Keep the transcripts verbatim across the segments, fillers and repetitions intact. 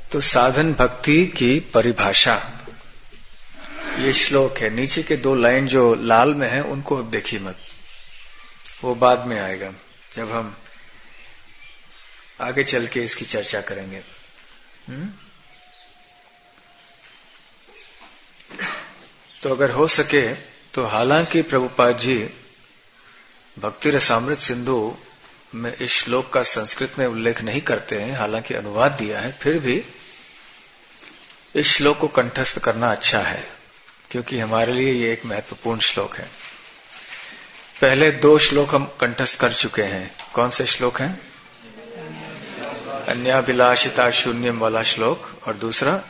तो साधन भक्ति की परिभाषा, ये श्लोक है। नीचे के दो लाइन जो लाल में है उनको देखिए मत, वो बाद में आएगा जब हम आगे चल के इसकी चर्चा करेंगे। हुँ? तो अगर हो सके तो, हालांकि प्रभुपाद जी भक्ति रसामृत सिंधु में इस श्लोक का संस्कृत में उल्लेख नहीं करते हैं, हालांकि अनुवाद दिया है, फिर भी इस श्लोक को कंठस्थ करना अच्छा है, क्योंकि हमारे लिए ये एक महत्वपूर्ण श्लोक है। पहले दो श्लोक हम कंठस्थ कर चुके हैं। कौन से श्लोक हैं? अन्याभिलाषिता शून्यम वाला श्लोक, और दूसरा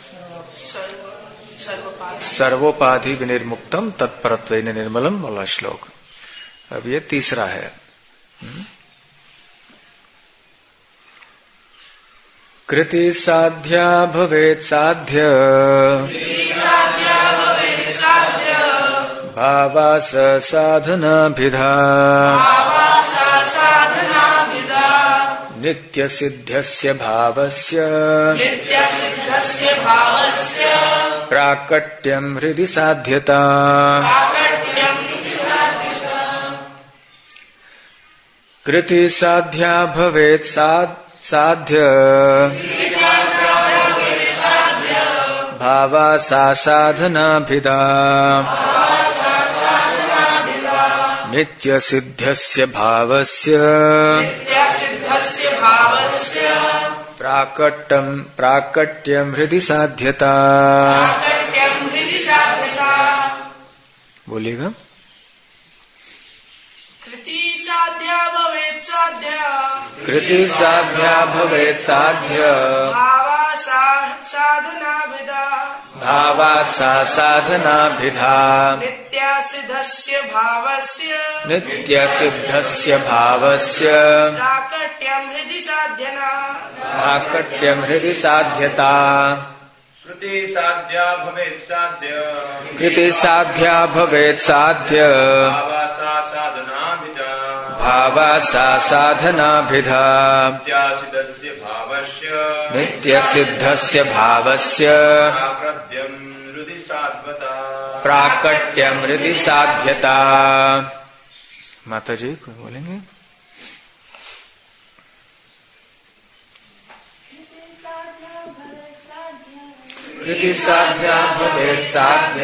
सर्वोपाधि विनिर्मुक्तम तत्परत्वेन निर्मलम वाला श्लोक। अब ये तीसरा है। कृति साध्या भवेत् साध्य भावास साधनाभिधा नित्य सिद्धस्य भावस्य प्राकट्यं हृदि साध्यता। कृति साध्या भवेत् साध्य भावा सा साधनाभिधा नित्य सिद्धस्य भावस्य प्राकट्यं प्राकट्यं हृदि साध्यता। बोलिएगा। कृति साध्या भवेत् साध्य कृति साध्या भवेत् साध्य भावा सा साधनाभिधा भावा सा साधनाभिधा नित्य सिद्धस्य भावस्य नित्य सिद्धस्य भावस्य प्राकट्यं हृदि साध्यना प्राकट्यं हृदि साध्यता। कृति साध्या भवेत् साध्य कृति साध्या भवेत् साध्य भावा सा साधनाभिधा भावा सा साधनाभिधा नित्यासिद्धस्य भावस्य नित्य सिद्धस्य भावस्य प्राकट्यं हृदि साध्यता प्राकट्यं हृदि साध्यता। माता जी कोई बोलेंगे? कृति साध्या भवेत् साध्य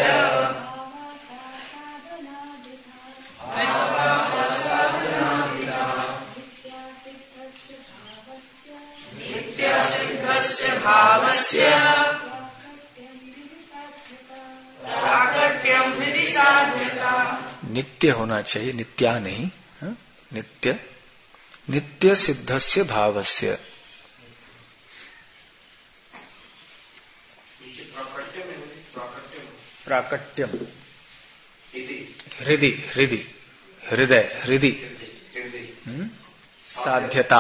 नित्य सिद्धस्य भावस्य प्राकट्यं हृदि साध्यता। नित्य होना चाहिए, नित्या नहीं। हा? नित्य नित्य सिद्धस्य भावस्य। प्राकट्यम हृदि हृदि हृदय हृदि साध्यता।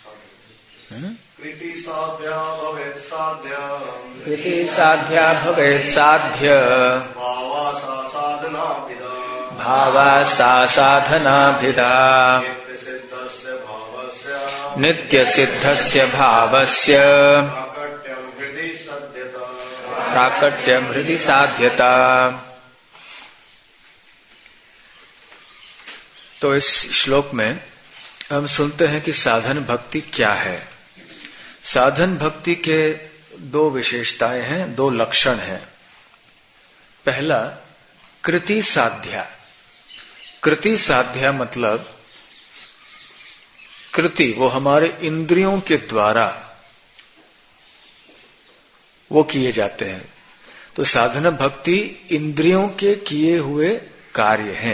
कृति साध्या भवेत् साध्य कृति साध्या भवेत् साध्य भावा सा साधनाभिधा भावा सा साधनाभिधा नित्य सिद्धस्य भावस्य नित्य सिद्धस्य भावस्य प्राकट्यं हृदि साध्यता प्राकट्यम हृदि साध्यता। तो इस श्लोक में हम सुनते हैं कि साधन भक्ति क्या है। साधन भक्ति के दो विशेषताएं हैं, दो लक्षण हैं। पहला कृति साध्या। कृति साध्या मतलब कृति वो हमारे इंद्रियों के द्वारा वो किए जाते हैं। तो साधन भक्ति इंद्रियों के किए हुए कार्य हैं।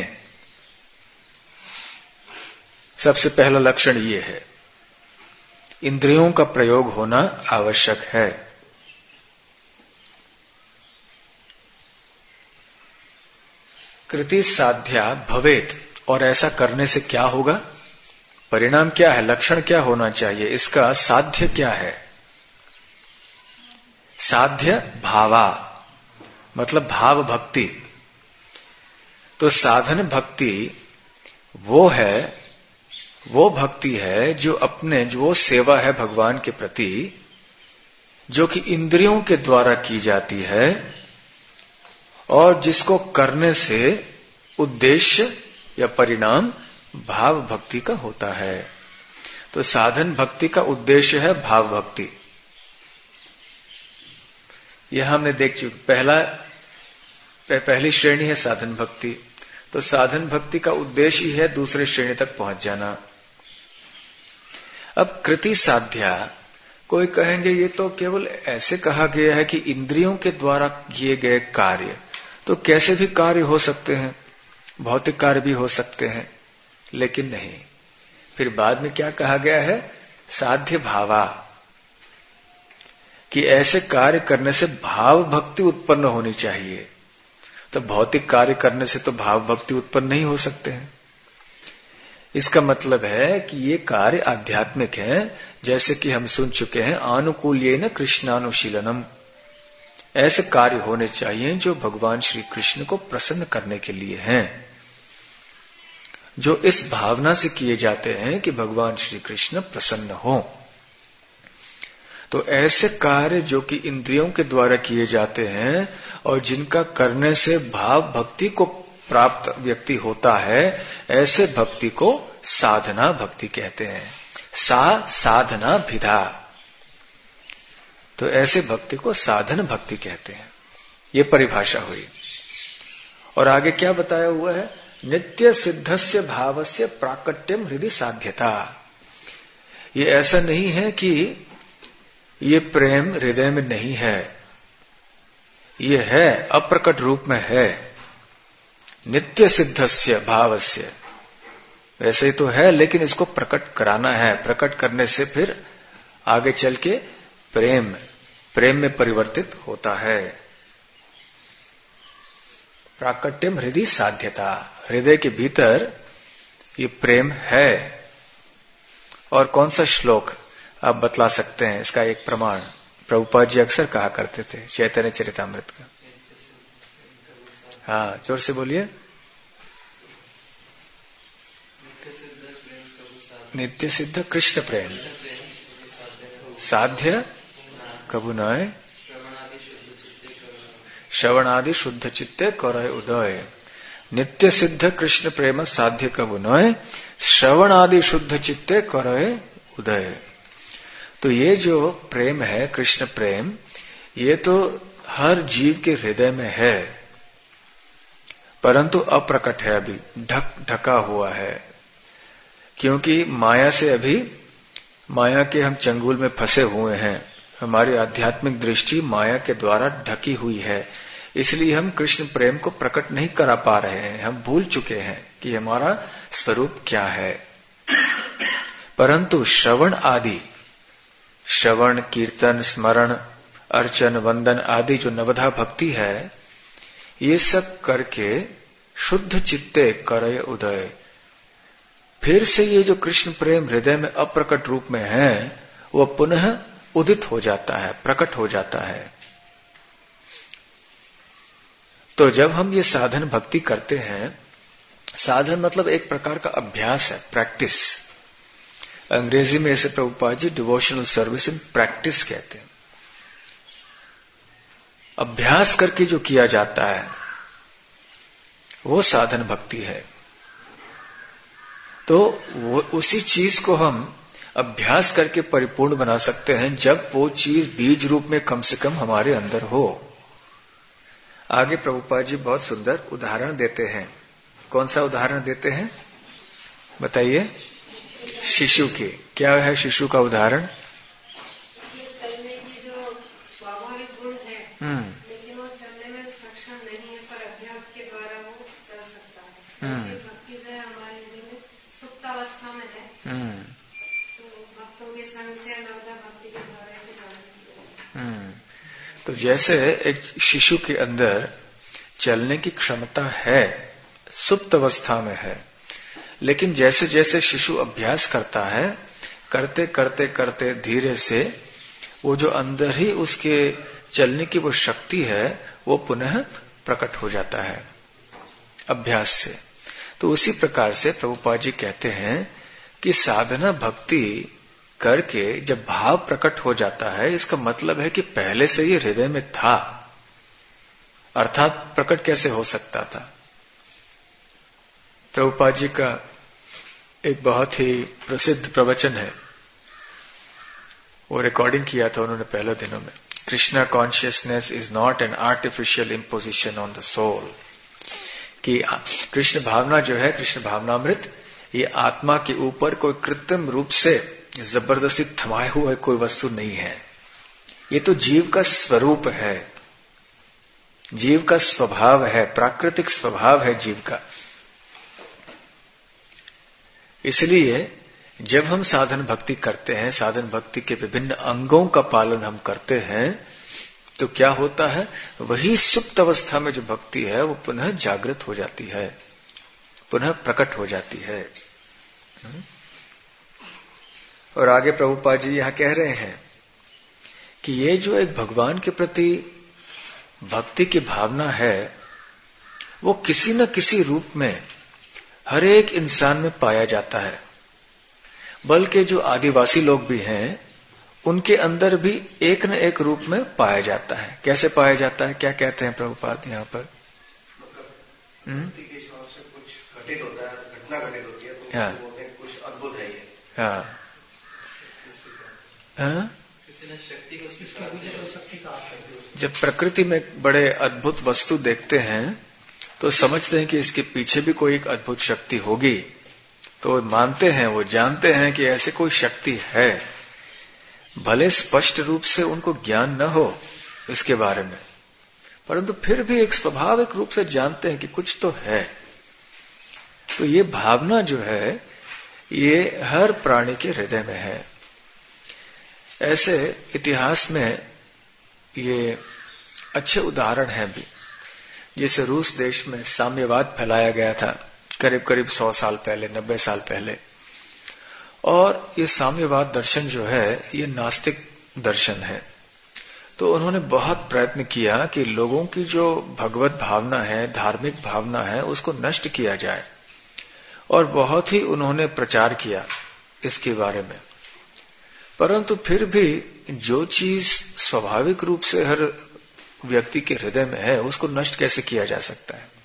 सबसे पहला लक्षण ये है, इंद्रियों का प्रयोग होना आवश्यक है। कृति साध्या भवेत, और ऐसा करने से क्या होगा, परिणाम क्या है, लक्षण क्या होना चाहिए, इसका साध्य क्या है। साध्य भावा मतलब भाव भक्ति। तो साधन भक्ति वो है, वो भक्ति है जो अपने जो सेवा है भगवान के प्रति, जो कि इंद्रियों के द्वारा की जाती है और जिसको करने से उद्देश्य या परिणाम भाव भक्ति का होता है। तो साधन भक्ति का उद्देश्य है भाव भक्ति। यह हमने देख चुके। पहला पहली श्रेणी है साधन भक्ति। तो साधन भक्ति का उद्देश्य ही है दूसरे श्रेणी तक पहुंच जाना। अब कृति साध्या, कोई कहेंगे ये तो केवल ऐसे कहा गया है कि इंद्रियों के द्वारा किए गए कार्य, तो कैसे भी कार्य हो सकते हैं, भौतिक कार्य भी हो सकते हैं। लेकिन नहीं, फिर बाद में क्या कहा गया है, साध्य भावा, कि ऐसे कार्य करने से भाव भक्ति उत्पन्न होनी चाहिए। तो भौतिक कार्य करने से तो भाव भक्ति उत्पन्न नहीं हो सकते हैं। इसका मतलब है कि ये कार्य आध्यात्मिक है, जैसे कि हम सुन चुके हैं आनुकूल्येन कृष्णानुशीलनम। ऐसे कार्य होने चाहिए जो भगवान श्री कृष्ण को प्रसन्न करने के लिए हैं, जो इस भावना से किए जाते हैं कि भगवान श्री कृष्ण प्रसन्न हो। तो ऐसे कार्य जो कि इंद्रियों के द्वारा किए जाते हैं और जिनका करने से भाव भक्ति को प्राप्त व्यक्ति होता है, ऐसे भक्ति को साधना भक्ति कहते हैं। सा साधना भिधा, तो ऐसे भक्ति को साधन भक्ति कहते हैं। ये परिभाषा हुई। और आगे क्या बताया हुआ है, नित्य सिद्धस्य भावस्य प्राकट्यम हृदय साध्यता। ये ऐसा नहीं है कि ये प्रेम हृदय में नहीं है, ये है, अप्रकट रूप में है। नित्य सिद्धस्य भावस्य, वैसे ही तो है, लेकिन इसको प्रकट कराना है। प्रकट करने से फिर आगे चल के प्रेम प्रेम में परिवर्तित होता है। प्राकट्यम हृदय साध्यता, हृदय के भीतर ये प्रेम है। और कौन सा श्लोक आप बतला सकते हैं इसका एक प्रमाण? प्रभुपाद जी अक्सर कहा करते थे चैतन्य चरितामृत का। हाँ, जोर से बोलिए। नित्य सिद्ध कृष्ण प्रेम साध्य कबू नय, श्रवणादि शुद्ध चित्ते करय उदय। नित्य सिद्ध कृष्ण प्रेम साध्य कबू नय, श्रवणादि शुद्ध चित्ते करय उदय। तो ये जो प्रेम है, कृष्ण प्रेम, ये तो हर जीव के हृदय में है, परंतु अप्रकट है, अभी ढक ढका हुआ है। क्योंकि माया से अभी, माया के हम चंगुल में फंसे हुए हैं। हमारी आध्यात्मिक दृष्टि माया के द्वारा ढकी हुई है, इसलिए हम कृष्ण प्रेम को प्रकट नहीं करा पा रहे हैं। हम भूल चुके हैं कि हमारा स्वरूप क्या है। परंतु श्रवण आदि, श्रवण, कीर्तन, स्मरण, अर्चन, वंदन आदि जो नवधा भक्ति है, ये सब करके शुद्ध चित्ते करय उदय, फिर से ये जो कृष्ण प्रेम हृदय में अप्रकट रूप में है, वो पुनः उदित हो जाता है, प्रकट हो जाता है। तो जब हम ये साधन भक्ति करते हैं, साधन मतलब एक प्रकार का अभ्यास है, प्रैक्टिस। अंग्रेजी में इसे Prabhupada ji devotional service in practice कहते हैं। अभ्यास करके जो किया जाता है वो साधन भक्ति है। तो वो उसी चीज को हम अभ्यास करके परिपूर्ण बना सकते हैं जब वो चीज बीज रूप में कम से कम हमारे अंदर हो। आगे प्रभुपाद जी बहुत सुंदर उदाहरण देते हैं। कौन सा उदाहरण देते हैं बताइए? शिशु के। क्या है शिशु का उदाहरण? चलने की जो स्वाभाविक गुण है, लेकिन वो चलने में सक्षम नहीं है, पर अभ्यास के द्वारा वो चल सकता है। ऐसी भक्ति जो है हमारे जीवन सुप्तावस्था में है, तो भक्तों के संग से नवधा भक्ति के द्वारा इसे जाना। तो जैसे एक शिशु के अंदर चलने की क्षमता है, सुप्त अवस्था में है, लेकिन जैसे जैसे शिशु अभ्यास करता है, करते करते करते धीरे से वो जो अंदर ही उसके चलने की वो शक्ति है, वो पुनः प्रकट हो जाता है अभ्यास से। तो उसी प्रकार से प्रभुपाद जी कहते हैं कि साधना भक्ति करके जब भाव प्रकट हो जाता है, इसका मतलब है कि पहले से ही हृदय में था, अर्थात प्रकट कैसे हो सकता था। प्रभुपाद जी का एक बहुत ही प्रसिद्ध प्रवचन है, वो रिकॉर्डिंग किया था उन्होंने पहले दिनों में। Krishna consciousness is not an artificial imposition on the soul, कि कृष्ण भावना जो है, कृष्ण भावनामृत, ये आत्मा के ऊपर कोई कृत्रिम रूप से जबरदस्ती थमाए हुए कोई वस्तु नहीं है। ये तो जीव का स्वरूप है, जीव का स्वभाव है, प्राकृतिक स्वभाव है जीव का। इसलिए जब हम साधन भक्ति करते हैं, साधन भक्ति के विभिन्न अंगों का पालन हम करते हैं, तो क्या होता है, वही सुप्त अवस्था में जो भक्ति है वो पुनः जागृत हो जाती है, पुनः प्रकट हो जाती है। और आगे प्रभुपाद जी यहां कह रहे हैं कि ये जो एक भगवान के प्रति भक्ति की भावना है, वो किसी न किसी रूप में हर एक इंसान में पाया जाता है। बल्कि जो आदिवासी लोग भी हैं, उनके अंदर भी एक न एक रूप में पाया जाता है। कैसे पाया जाता है, क्या कहते हैं प्रभुपाद यहाँ पर? के हिसाब से कुछ घटित होता है, घटना घटित होती है, तो हाँ, कुछ अद्भुत है ये। हाँ, हाँ? शक्ति को शक्ति का जब प्रकृति में बड़े अद्भुत वस्तु देखते हैं तो समझते हैं कि इसके पीछे भी कोई एक अद्भुत शक्ति होगी, तो मानते हैं, वो जानते हैं कि ऐसे कोई शक्ति है, भले स्पष्ट रूप से उनको ज्ञान न हो इसके बारे में, परंतु फिर भी एक स्वाभाविक रूप से जानते हैं कि कुछ तो है। तो ये भावना जो है ये हर प्राणी के हृदय में है। ऐसे इतिहास में ये अच्छे उदाहरण हैं भी, जैसे रूस देश में साम्यवाद फैलाया गया था करीब करीब सौ साल पहले, नब्बे साल पहले। और ये साम्यवाद दर्शन जो है ये नास्तिक दर्शन है। तो उन्होंने बहुत प्रयत्न किया कि लोगों की जो भगवत भावना है, धार्मिक भावना है, उसको नष्ट किया जाए, और बहुत ही उन्होंने प्रचार किया इसके बारे में। परंतु फिर भी जो चीज स्वाभाविक रूप से हर व्यक्ति के हृदय में है, उसको नष्ट कैसे किया जा सकता है।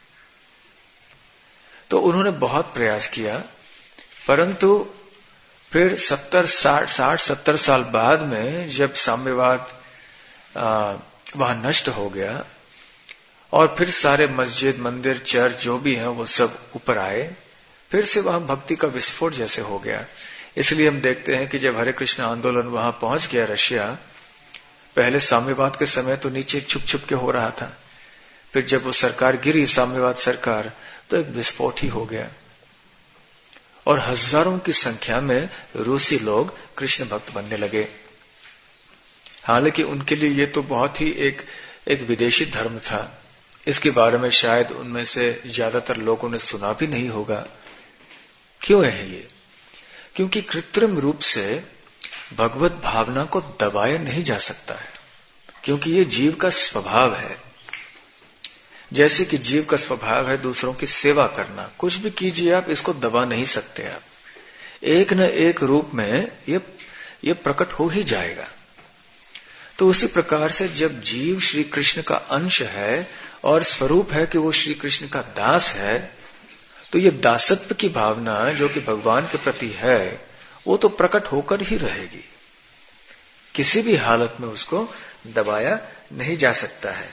तो उन्होंने बहुत प्रयास किया, परंतु फिर सत्तर साठ साठ सत्तर साल बाद में जब साम्यवाद वहां नष्ट हो गया और फिर सारे मस्जिद, मंदिर, चर्च जो भी हैं वो सब ऊपर आए, फिर से वहां भक्ति का विस्फोट जैसे हो गया। इसलिए हम देखते हैं कि जब हरे कृष्ण आंदोलन वहां पहुंच गया रशिया, पहले साम्यवाद के समय तो नीचे छुप छुप के हो रहा था, फिर जब वो सरकार गिरी, साम्यवाद सरकार, तो एक विस्फोट ही हो गया और हजारों की संख्या में रूसी लोग कृष्ण भक्त बनने लगे। हालांकि उनके लिए ये तो बहुत ही एक एक विदेशी धर्म था, इसके बारे में शायद उनमें से ज्यादातर लोगों ने सुना भी नहीं होगा। क्यों है ये? क्योंकि कृत्रिम रूप से भगवत भावना को दबाया नहीं जा सकता है, क्योंकि ये जीव का स्वभाव है। जैसे कि जीव का स्वभाव है दूसरों की सेवा करना, कुछ भी कीजिए आप, इसको दबा नहीं सकते आप, एक न एक रूप में ये ये प्रकट हो ही जाएगा। तो उसी प्रकार से जब जीव श्री कृष्ण का अंश है और स्वरूप है कि वो श्री कृष्ण का दास है, तो ये दासत्व की भावना जो कि भगवान के प्रति है वो तो प्रकट होकर ही रहेगी, किसी भी हालत में उसको दबाया नहीं जा सकता है।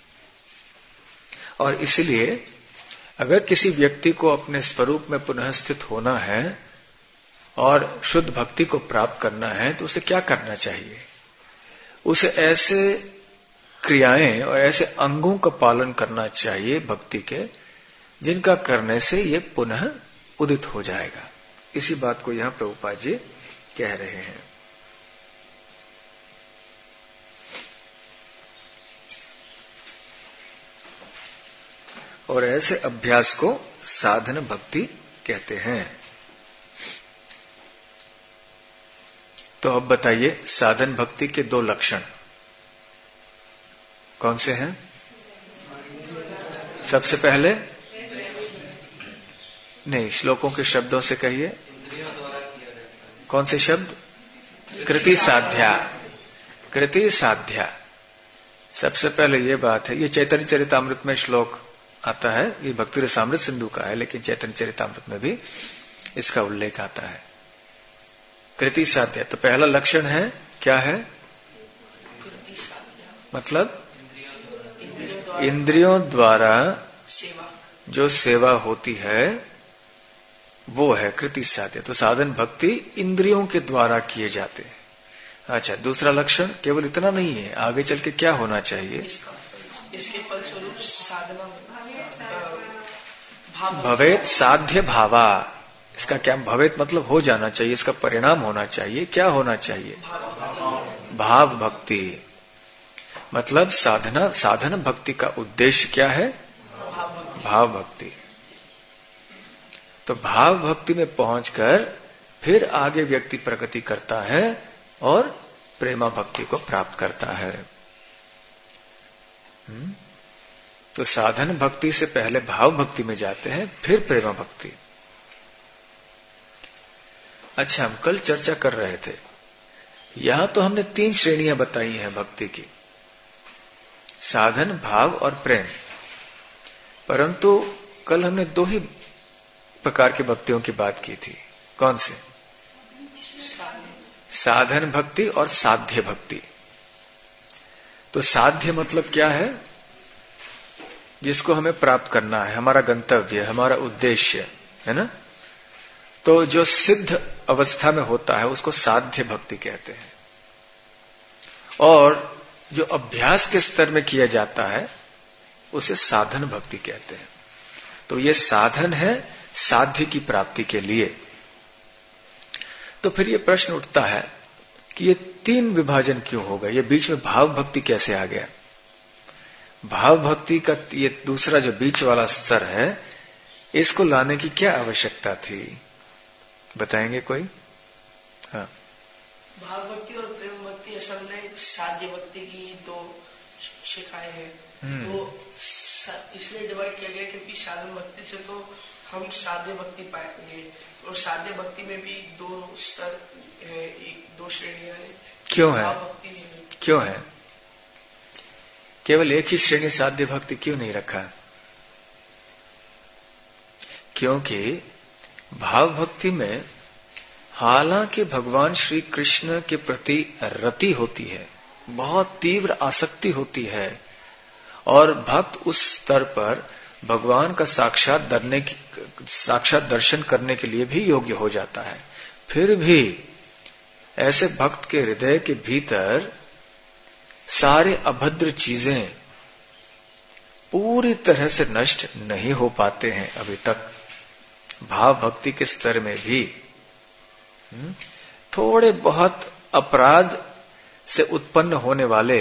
और इसलिए अगर किसी व्यक्ति को अपने स्वरूप में पुनः स्थित होना है और शुद्ध भक्ति को प्राप्त करना है, तो उसे क्या करना चाहिए? उसे ऐसे क्रियाएं और ऐसे अंगों का पालन करना चाहिए भक्ति के, जिनका करने से ये पुनः उदित हो जाएगा। इसी बात को यहां प्रभुपाद जी कह रहे हैं। और ऐसे अभ्यास को साधन भक्ति कहते हैं। तो अब बताइए, साधन भक्ति के दो लक्षण कौन से हैं? सबसे पहले, नहीं, श्लोकों के शब्दों से कहिए, कौन से शब्द? कृति साध्या, कृति साध्या। सबसे पहले ये बात है, ये चैतन्य चरितामृत में श्लोक आता है, ये भक्ति रसामृत सिंधु का है, लेकिन चैतन्य चरितामृत में भी इसका उल्लेख आता है। कृति साध्या, तो पहला लक्षण है क्या है? मतलब इंद्रियों द्वारा जो सेवा होती है वो है कृति साध्य। तो साधन भक्ति इंद्रियों के द्वारा किए जाते हैं। अच्छा, दूसरा लक्षण केवल इतना नहीं है, आगे चल के क्या होना चाहिए? इसके फलस्वरूप साधना भवेत साध्य भावा। इसका क्या भवेत मतलब हो जाना चाहिए, इसका परिणाम होना चाहिए। क्या होना चाहिए? भाव भक्ति। मतलब साधना साधन भक्ति का उद्देश्य क्या है? भाव भक्ति। तो भाव भक्ति में पहुंचकर फिर आगे व्यक्ति प्रगति करता है और प्रेमा भक्ति को प्राप्त करता है। तो साधन भक्ति से पहले भाव भक्ति में जाते हैं, फिर प्रेमा भक्ति। अच्छा, हम कल चर्चा कर रहे थे, यहां तो हमने तीन श्रेणियां बताई हैं भक्ति की, साधन, भाव और प्रेम। परंतु कल हमने दो ही प्रकार की भक्तियों की बात की थी। कौन से? साधन भक्ति और साध्य भक्ति। तो साध्य मतलब क्या है? जिसको हमें प्राप्त करना है, हमारा गंतव्य, हमारा उद्देश्य है ना। तो जो सिद्ध अवस्था में होता है उसको साध्य भक्ति कहते हैं, और जो अभ्यास के स्तर में किया जाता है उसे साधन भक्ति कहते हैं। तो ये साधन है साध्य की प्राप्ति के लिए। तो फिर ये प्रश्न उठता है कि ये तीन विभाजन क्यों हो गए, ये बीच में भाव भक्ति कैसे आ गया? भाव भक्ति का ये दूसरा जो बीच वाला स्तर है, इसको लाने की क्या आवश्यकता थी? बताएंगे कोई? हाँ। भाव भक्ति और प्रेम भक्ति असल में साध्य भक्ति की दो शिखाएं हैं। तो इसलिए डिवाइड किया गया क्योंकि साधन भक्ति से तो हम साध्य भक्ति पाएंगे, और साध्य भक्ति में भी दो स्तर है, एक दो श्रेणियां हैं। क्यों है? भक्ति नहीं, क्यों है केवल एक ही श्रेणी साध्य भक्ति क्यों नहीं रखा? क्योंकि भाव भक्ति में हालांकि भगवान श्री कृष्ण के प्रति रति होती है, बहुत तीव्र आसक्ति होती है, और भक्त उस स्तर पर भगवान का साक्षात दरने की साक्षात दर्शन करने के लिए भी योग्य हो जाता है। फिर भी ऐसे भक्त के हृदय के भीतर सारे अभद्र चीजें पूरी तरह से नष्ट नहीं हो पाते हैं अभी तक। भाव भक्ति के स्तर में भी थोड़े बहुत अपराध से उत्पन्न होने वाले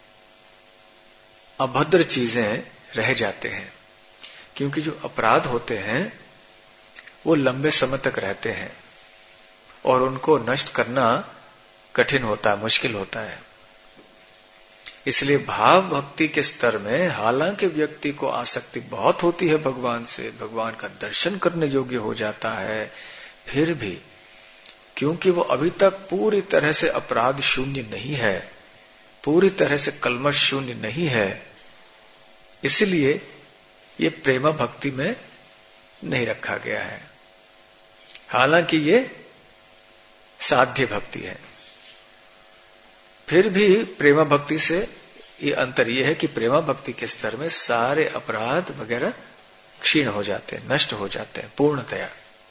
अभद्र चीजें रह जाते हैं, क्योंकि जो अपराध होते हैं वो लंबे समय तक रहते हैं और उनको नष्ट करना कठिन होता है, मुश्किल होता है। इसलिए भाव भक्ति के स्तर में हालांकि व्यक्ति को आसक्ति बहुत होती है भगवान से, भगवान का दर्शन करने योग्य हो जाता है, फिर भी क्योंकि वो अभी तक पूरी तरह से अपराध शून्य नहीं है, पूरी तरह से कल्मश शून्य नहीं है, इसलिए ये प्रेमा भक्ति में नहीं रखा गया है। हालांकि ये साध्य भक्ति है। फिर भी प्रेमा भक्ति से ये अंतर ये है कि प्रेमा भक्ति के स्तर में सारे अपराध वगैरह क्षीण हो जाते हैं, नष्ट हो जाते हैं पूर्णतया।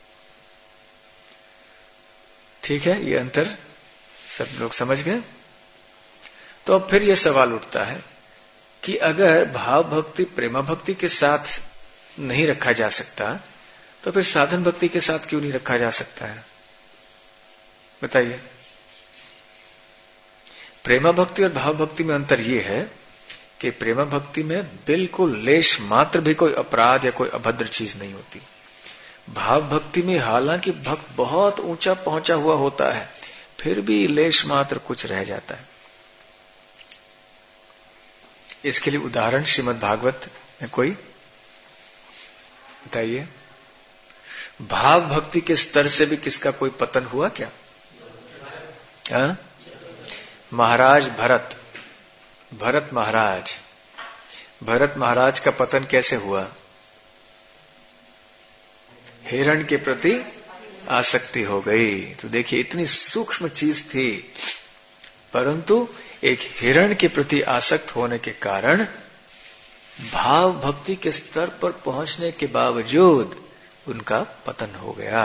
ठीक है, ये अंतर सब लोग समझ गए? तो अब फिर ये सवाल उठता है कि अगर भाव भक्ति प्रेमा भक्ति के साथ नहीं रखा जा सकता, तो फिर साधन भक्ति के साथ क्यों नहीं रखा जा सकता है? बताइए। प्रेमा भक्ति और भाव भक्ति में अंतर यह है कि प्रेमा भक्ति में बिल्कुल लेश मात्र भी कोई अपराध या कोई अभद्र चीज नहीं होती। भाव भक्ति में हालांकि भक्त बहुत ऊंचा पहुंचा हुआ होता है, फिर भी लेश मात्र कुछ रह जाता है। इसके लिए उदाहरण श्रीमद् भागवत में कोई बताइए। भाव भक्ति के स्तर से भी किसका कोई पतन हुआ क्या? हाँ? महाराज भरत, भरत महाराज, भरत महाराज का पतन कैसे हुआ? हिरण के प्रति आसक्ति हो गई। तो देखिए इतनी सूक्ष्म चीज थी, परंतु एक हिरण के प्रति आसक्त होने के कारण भाव भक्ति के स्तर पर पहुंचने के बावजूद उनका पतन हो गया।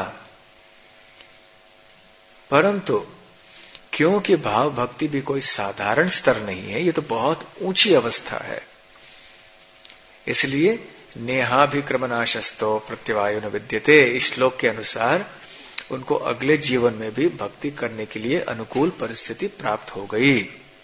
परंतु क्योंकि भाव भक्ति भी कोई साधारण स्तर नहीं है, ये तो बहुत ऊंची अवस्था है, इसलिए नेहाभिक्रमनाशस्तो प्रत्यवायो न विद्यते, इस श्लोक के अनुसार उनको अगले जीवन में भी भक्ति करने के लिए अनुकूल परिस्थिति प्राप्त हो गई।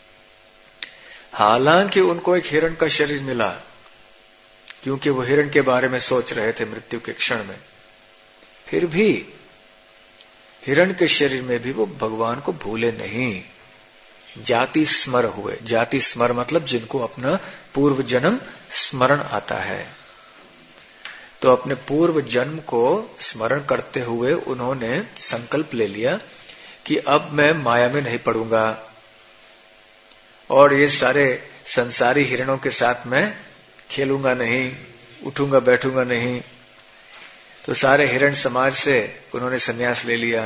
हालांकि उनको एक हिरण का शरीर मिला, क्योंकि वो हिरण के बारे में सोच रहे थे मृत्यु के क्षण में, फिर भी हिरण के शरीर में भी वो भगवान को भूले नहीं, जाति स्मर हुए। जाति स्मर मतलब जिनको अपना पूर्व जन्म स्मरण आता है, तो अपने पूर्व जन्म को स्मरण करते हुए उन्होंने संकल्प ले लिया कि अब मैं माया में नहीं पड़ूंगा और ये सारे संसारी हिरणों के साथ मैं खेलूंगा नहीं, उठूंगा बैठूंगा नहीं। तो सारे हिरण समाज से उन्होंने सन्यास ले लिया,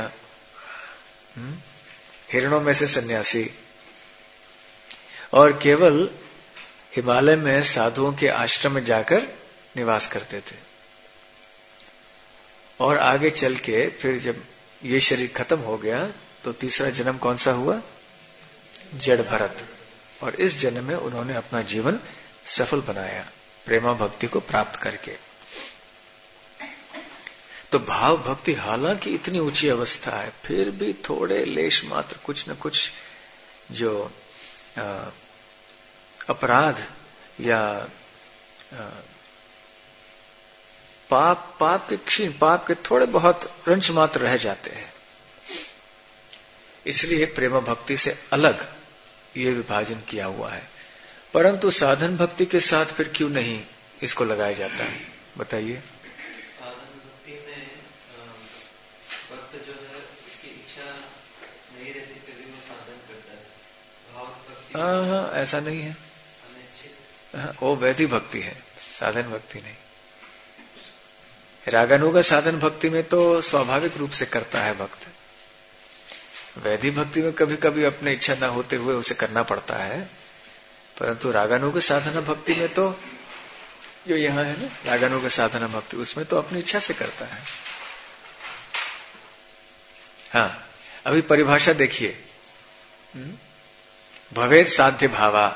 हिरणों में से सन्यासी, और केवल हिमालय में साधुओं के आश्रम में जाकर निवास करते थे। और आगे चल के फिर जब ये शरीर खत्म हो गया तो तीसरा जन्म कौन सा हुआ? जड़ भरत। और इस जन्म में उन्होंने अपना जीवन सफल बनाया प्रेमा भक्ति को प्राप्त करके। तो भाव भक्ति हालांकि इतनी ऊंची अवस्था है, फिर भी थोड़े लेश मात्र कुछ न कुछ जो आ, अपराध या आ, पाप पाप के क्षीण पाप के थोड़े बहुत रंच मात्र रह जाते हैं। इसलिए प्रेम भक्ति से अलग ये विभाजन किया हुआ है। परंतु साधन भक्ति के साथ फिर क्यों नहीं इसको लगाया जाता है, बताइए। साधन भक्ति में भक्त जो है उसकी इच्छा नहीं रहती फिर भी वो साधन करता है। भाव भक्ति हाँ हाँ ऐसा नहीं है, हाँ, वो वैधि भक्ति है, साधन भक्ति नहीं। रागानुगा साधन भक्ति में तो स्वाभाविक रूप से करता है भक्त। वैधि भक्ति में कभी कभी अपने इच्छा न होते हुए उसे करना पड़ता है, परंतु रागानुगा साधना भक्ति में तो जो यहाँ है ना रागानुगा साधना भक्ति, उसमें तो अपनी इच्छा से करता है। हाँ, अभी परिभाषा देखिए, भवेद साध्य भावा,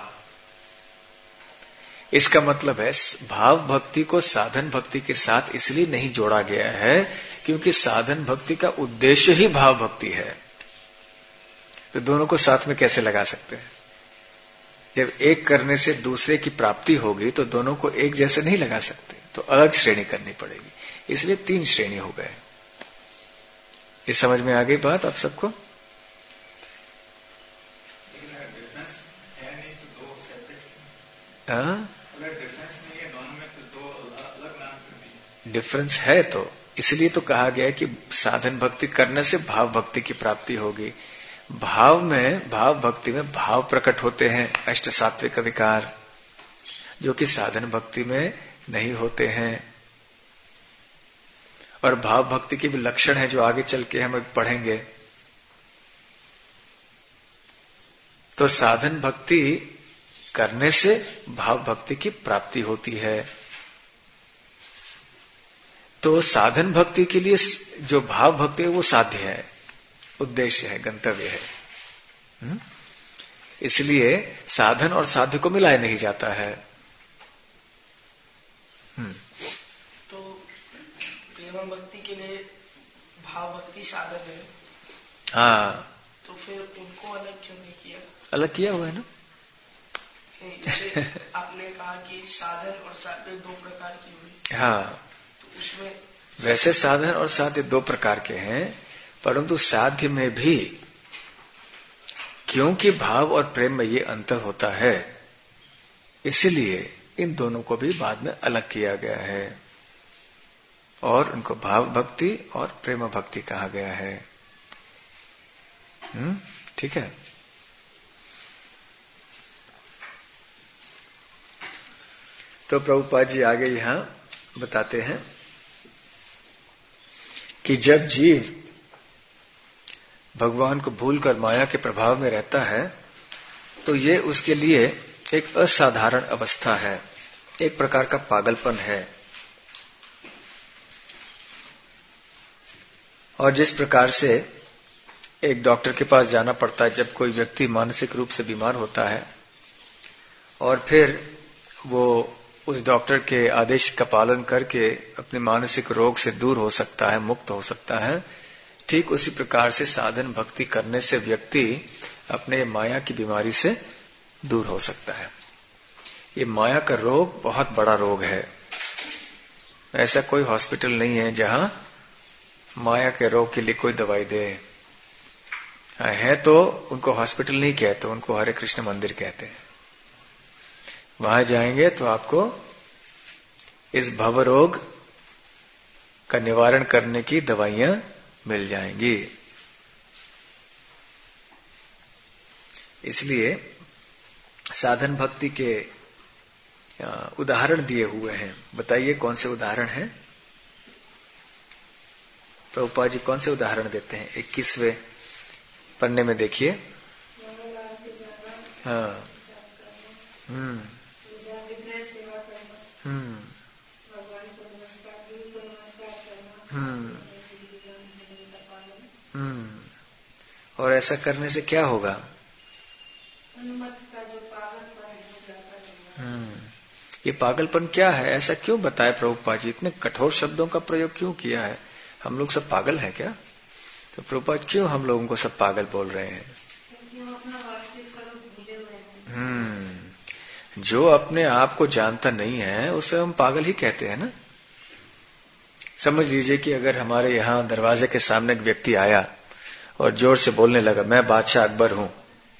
इसका मतलब है भाव भक्ति को साधन भक्ति के साथ इसलिए नहीं जोड़ा गया है क्योंकि साधन भक्ति का उद्देश्य ही भाव भक्ति है। तो दोनों को साथ में कैसे लगा सकते हैं? जब एक करने से दूसरे की प्राप्ति होगी तो दोनों को एक जैसे नहीं लगा सकते, तो अलग श्रेणी करनी पड़ेगी। इसलिए तीन श्रेणी हो गए। ये समझ में आ गई बात आप सबको? हाँ, डिफरेंस है, तो इसलिए तो कहा गया है कि साधन भक्ति करने से भाव भक्ति की प्राप्ति होगी। भाव में भाव भक्ति में भाव प्रकट होते हैं, अष्ट सात्विक विकार, जो कि साधन भक्ति में नहीं होते हैं। और भाव भक्ति के भी लक्षण है जो आगे चल के हम पढ़ेंगे। तो साधन भक्ति करने से भाव भक्ति की प्राप्ति होती है। तो साधन भक्ति के लिए जो भाव भक्ति है वो साध्य है, उद्देश्य है, गंतव्य है। हुँ? इसलिए साधन और साध्य को मिलाया नहीं जाता है। हुँ? तो प्रेम भक्ति के लिए भाव भक्ति साधन है। हाँ, तो फिर उनको अलग क्यों नहीं किया? अलग किया हुआ है ना। जैसे आपने कहा कि साधन और साध्य दो प्रकार की हुई। हाँ, तो उसमें वैसे साधन और साध्य दो प्रकार के हैं, परंतु साध्य में भी क्योंकि भाव और प्रेम में ये अंतर होता है, इसलिए इन दोनों को भी बाद में अलग किया गया है और उनको भाव भक्ति और प्रेम भक्ति कहा गया है। हम्म ठीक है। तो प्रभुपाद जी आगे यहां बताते हैं कि जब जीव भगवान को भूलकर माया के प्रभाव में रहता है तो ये उसके लिए एक असाधारण अवस्था है, एक प्रकार का पागलपन है। और जिस प्रकार से एक डॉक्टर के पास जाना पड़ता है जब कोई व्यक्ति मानसिक रूप से बीमार होता है और फिर वो उस डॉक्टर के आदेश का पालन करके अपने मानसिक रोग से दूर हो सकता है, मुक्त हो सकता है, ठीक उसी प्रकार से साधन भक्ति करने से व्यक्ति अपने माया की बीमारी से दूर हो सकता है। ये माया का रोग बहुत बड़ा रोग है। ऐसा कोई हॉस्पिटल नहीं है जहां माया के रोग के लिए कोई दवाई दे। है तो उनको हॉस्पिटल नहीं कहते, उनको हरे कृष्ण मंदिर कहते हैं। वहां जाएंगे तो आपको इस भव रोग का निवारण करने की दवाइयां मिल जाएंगी। इसलिए साधन भक्ति के उदाहरण दिए हुए हैं। बताइए कौन से उदाहरण हैं? प्रभुपाद जी कौन से उदाहरण देते हैं? इक्कीसवें पन्ने में देखिए। हाँ, हम्म हम्म हम्म हम्म और ऐसा करने से क्या होगा? हम्म ये पागलपन क्या है? ऐसा क्यों बताया प्रभुपाद जी? इतने कठोर शब्दों का प्रयोग क्यों किया है? हम लोग सब पागल हैं क्या? तो प्रभुपाद क्यों हम लोगों को सब पागल बोल रहे हैं? हम्म जो अपने आप को जानता नहीं है उसे हम पागल ही कहते हैं ना। समझ लीजिए कि अगर हमारे यहाँ दरवाजे के सामने एक व्यक्ति आया और जोर से बोलने लगा, मैं बादशाह अकबर हूं,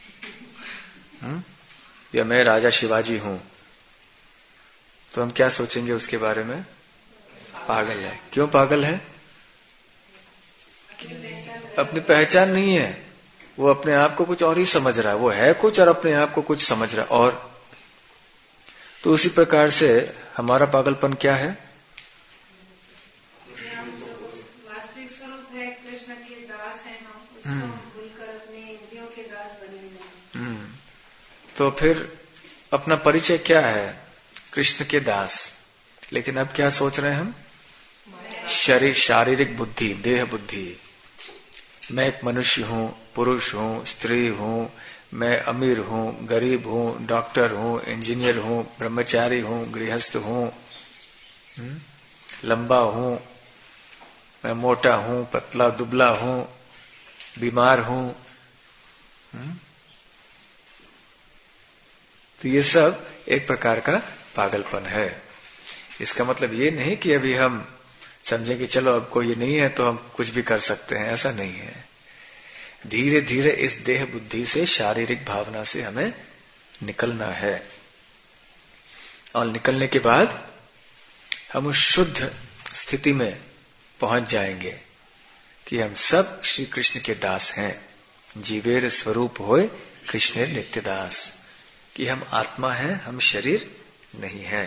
या मैं राजा शिवाजी हूं, तो हम क्या सोचेंगे उसके बारे में? पागल है। क्यों पागल है? अपनी पहचान नहीं है, वो अपने आप को कुछ और ही समझ रहा है। वो है कुछ और अपने आप को कुछ समझ रहा है और। तो उसी प्रकार से हमारा पागलपन क्या है? वास्तविक स्वरूप है कृष्ण के दास हैं हम, उसको भूलकर अपने इंद्रियों के दास बने हैं। तो फिर अपना परिचय क्या है? कृष्ण के दास। लेकिन अब क्या सोच रहे हैं हम? शरीर, शारीरिक बुद्धि, देह बुद्धि। मैं एक मनुष्य हूं, पुरुष हूं, स्त्री हूं, मैं अमीर हूं, गरीब हूं, डॉक्टर हूं, इंजीनियर हूं, ब्रह्मचारी हूं, गृहस्थ हूं, लंबा हूं, मैं मोटा हूं, पतला दुबला हूं, बीमार हूं। तो ये सब एक प्रकार का पागलपन है। इसका मतलब ये नहीं कि अभी हम समझें कि चलो अब कोई ये नहीं है तो हम कुछ भी कर सकते हैं, ऐसा नहीं है। धीरे धीरे इस देह बुद्धि से, शारीरिक भावना से हमें निकलना है और निकलने के बाद हम उस शुद्ध स्थिति में पहुंच जाएंगे कि हम सब श्री कृष्ण के दास हैं। जीवेर स्वरूप होए कृष्ण नित्य दास, कि हम आत्मा हैं, हम शरीर नहीं है।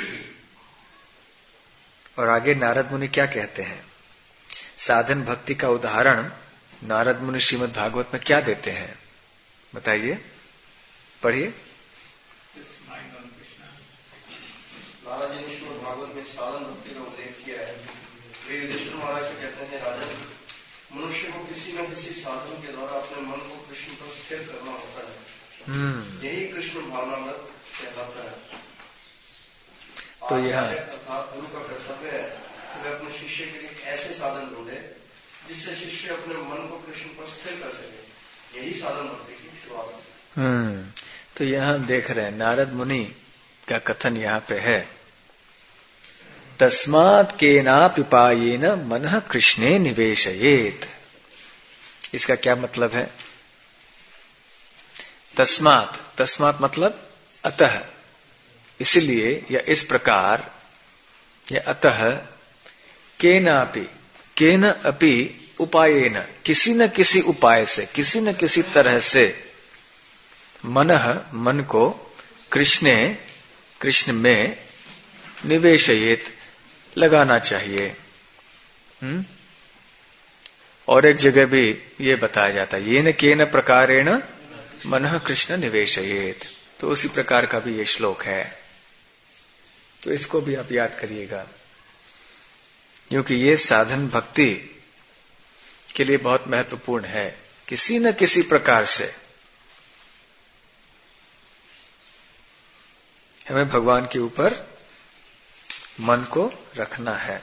और आगे नारद मुनि क्या कहते हैं? साधन भक्ति का उदाहरण नारद मुनि श्रीमद् भागवत में क्या देते हैं? बताइए, पढ़िए। नारद जी ने श्रीमद् भागवत में साधन भक्ति का उल्लेख किया है। वे युधिष्ठिर महाराज से कहते हैं, राजन, मनुष्य को किसी न किसी साधन के द्वारा अपने मन को कृष्ण पर स्थिर करना होता है। यही कृष्ण भावनामृत कहलाता है। तो यह अर्थात गुरु का कर्तव्य है कि वे अपने शिष्य के लिए ऐसे साधन ढूंढे जिससे शिष्य अपने मन को कृष्ण पर स्थिर कर सके। यही साधन भक्ति की शुरुआत है। हम्म तो यहां देख रहे हैं नारद मुनि का कथन यहां पे है, तस्मात् केनापि पायेन मनः कृष्णे निवेशयेत्। इसका क्या मतलब है? तस्मात्, तस्मात् मतलब अतः, इसलिए या इस प्रकार या अतः, केनापि, केन अपि उपायेन, किसी न किसी उपाय से, किसी न किसी तरह से मनः, मन को कृष्णे, कृष्ण में निवेशयेत, लगाना चाहिए। हुँ? और एक जगह भी ये बताया जाता है, येन केन प्रकारेण मनः कृष्ण निवेशयेत। तो उसी प्रकार का भी ये श्लोक है, तो इसको भी आप याद करिएगा, क्योंकि ये साधन भक्ति के लिए बहुत महत्वपूर्ण है। किसी न किसी प्रकार से हमें भगवान के ऊपर मन को रखना है।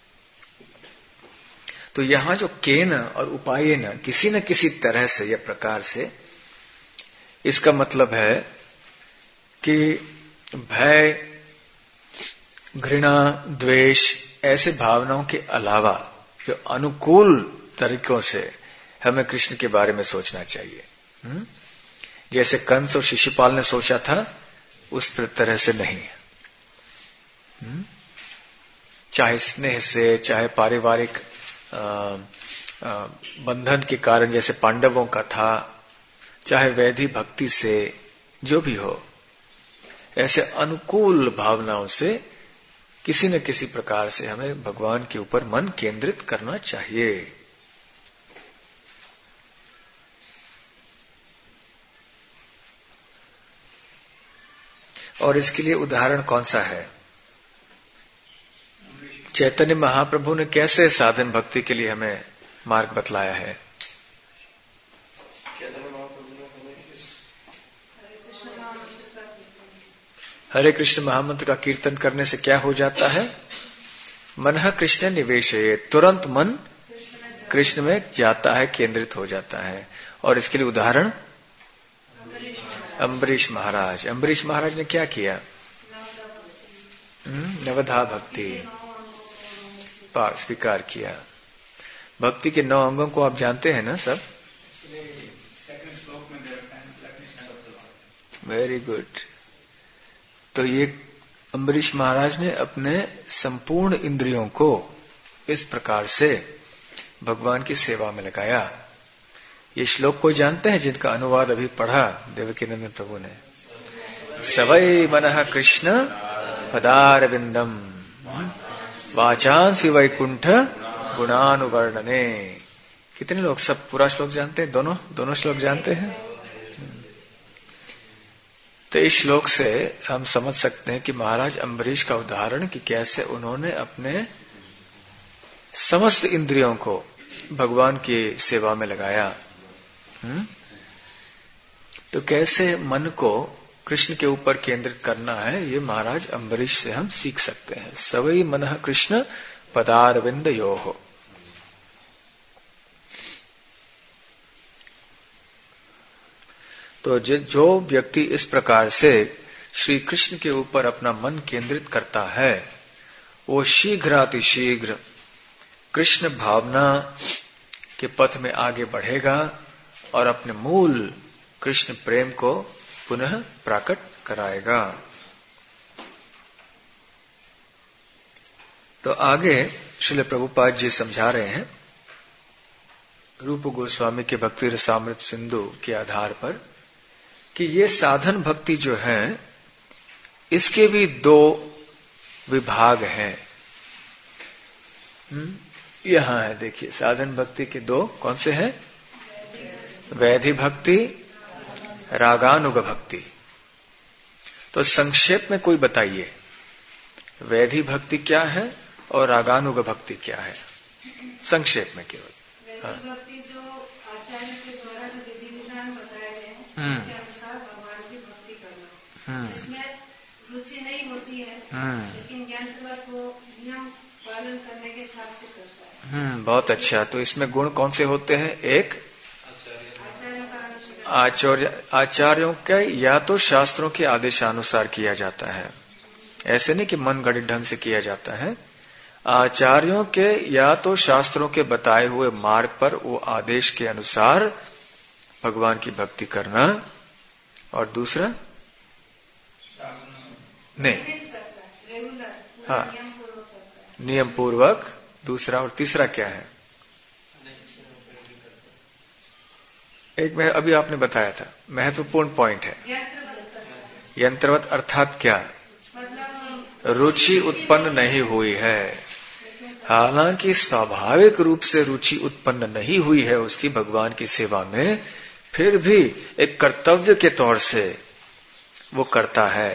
तो यहां जो केन और उपायेन, किसी न किसी तरह से या प्रकार से, इसका मतलब है कि भय, घृणा, द्वेष ऐसे भावनाओं के अलावा जो अनुकूल तरीकों से हमें कृष्ण के बारे में सोचना चाहिए। हुँ? जैसे कंस और शिशुपाल ने सोचा था, उस तरह से नहीं। हुँ? चाहे स्नेह से, चाहे पारिवारिक आ, आ, बंधन के कारण जैसे पांडवों का था, चाहे वैधि भक्ति से, जो भी हो, ऐसे अनुकूल भावनाओं से किसी न किसी प्रकार से हमें भगवान के ऊपर मन केंद्रित करना चाहिए। और इसके लिए उदाहरण कौन सा है? चैतन्य महाप्रभु ने कैसे साधन भक्ति के लिए हमें मार्ग बतलाया है? हरे कृष्ण महामंत्र का कीर्तन करने से क्या हो जाता है? मनः कृष्ण निवेशये, तुरंत मन कृष्ण में जाता है, केंद्रित हो जाता है। और इसके लिए उदाहरण अम्बरीश महाराज। अम्बरीश महाराज ने क्या किया? नवधा भक्ति स्वीकार किया। भक्ति के नौ अंगों को आप जानते हैं ना सब? Very good. तो ये अम्बरीश महाराज ने अपने संपूर्ण इंद्रियों को इस प्रकार से भगवान की सेवा में लगाया। ये श्लोक कोई जानते हैं जिनका अनुवाद अभी पढ़ा देवकीनंदन प्रभु ने? सवै मनः कृष्ण पदारविंदम वाचांसि वैकुंठ गुणानुवर्णने। कितने लोग सब पूरा श्लोक जानते हैं? दोनों दोनों श्लोक जानते हैं? तो इस श्लोक से हम समझ सकते हैं कि महाराज अम्बरीश का उदाहरण कि कैसे उन्होंने अपने समस्त इंद्रियों को भगवान की सेवा में लगाया। हुँ? तो कैसे मन को कृष्ण के ऊपर केंद्रित करना है, ये महाराज अम्बरीश से हम सीख सकते हैं। सवै मनः कृष्ण पदारविंद योः। तो जो व्यक्ति इस प्रकार से श्री कृष्ण के ऊपर अपना मन केंद्रित करता है, वो शीघ्रातिशीघ्र कृष्ण भावना के पथ में आगे बढ़ेगा और अपने मूल कृष्ण प्रेम को पुनः प्रकट कराएगा। तो आगे श्रील प्रभुपाद जी समझा रहे हैं रूप गोस्वामी के भक्ति रसामृत सिंधु के आधार पर कि ये साधन भक्ति जो है, इसके भी दो विभाग हैं। यहां है, देखिए, साधन भक्ति के दो कौन से हैं? वैधि भक्ति, रागानुग भक्ति। तो संक्षेप में कोई बताइए, वैधि भक्ति क्या है और रागानुग भक्ति क्या है? संक्षेप में केवल। वैधि भक्ति जो आचार्य के द्वारा जो विधि विधान बताए गए हैं, उसके अनुसार भगवान की भक्ति करना, जिसमें रुचि नहीं होती है, लेकिन ज्ञानपूर्वक वो नियम पालन करने के हिसाब से करता है। हम्म बहुत अच्छा। तो इसमें गुण कौन से होते हैं? एक, आचार्य आचार्यों के या तो शास्त्रों के आदेशानुसार किया जाता है, ऐसे नहीं कि मन गढ़ित ढंग से किया जाता है। आचार्यों के या तो शास्त्रों के बताए हुए मार्ग पर वो आदेश के अनुसार भगवान की भक्ति करना। और दूसरा नहीं, हाँ, नियम पूर्वक। दूसरा और तीसरा क्या है? एक मैं अभी आपने बताया था, महत्वपूर्ण पॉइंट है। यंत्रवत अर्थात क्या? रुचि उत्पन्न नहीं हुई है। हालांकि स्वाभाविक रूप से रुचि उत्पन्न नहीं हुई है उसकी भगवान की सेवा में, फिर भी एक कर्तव्य के तौर से वो करता है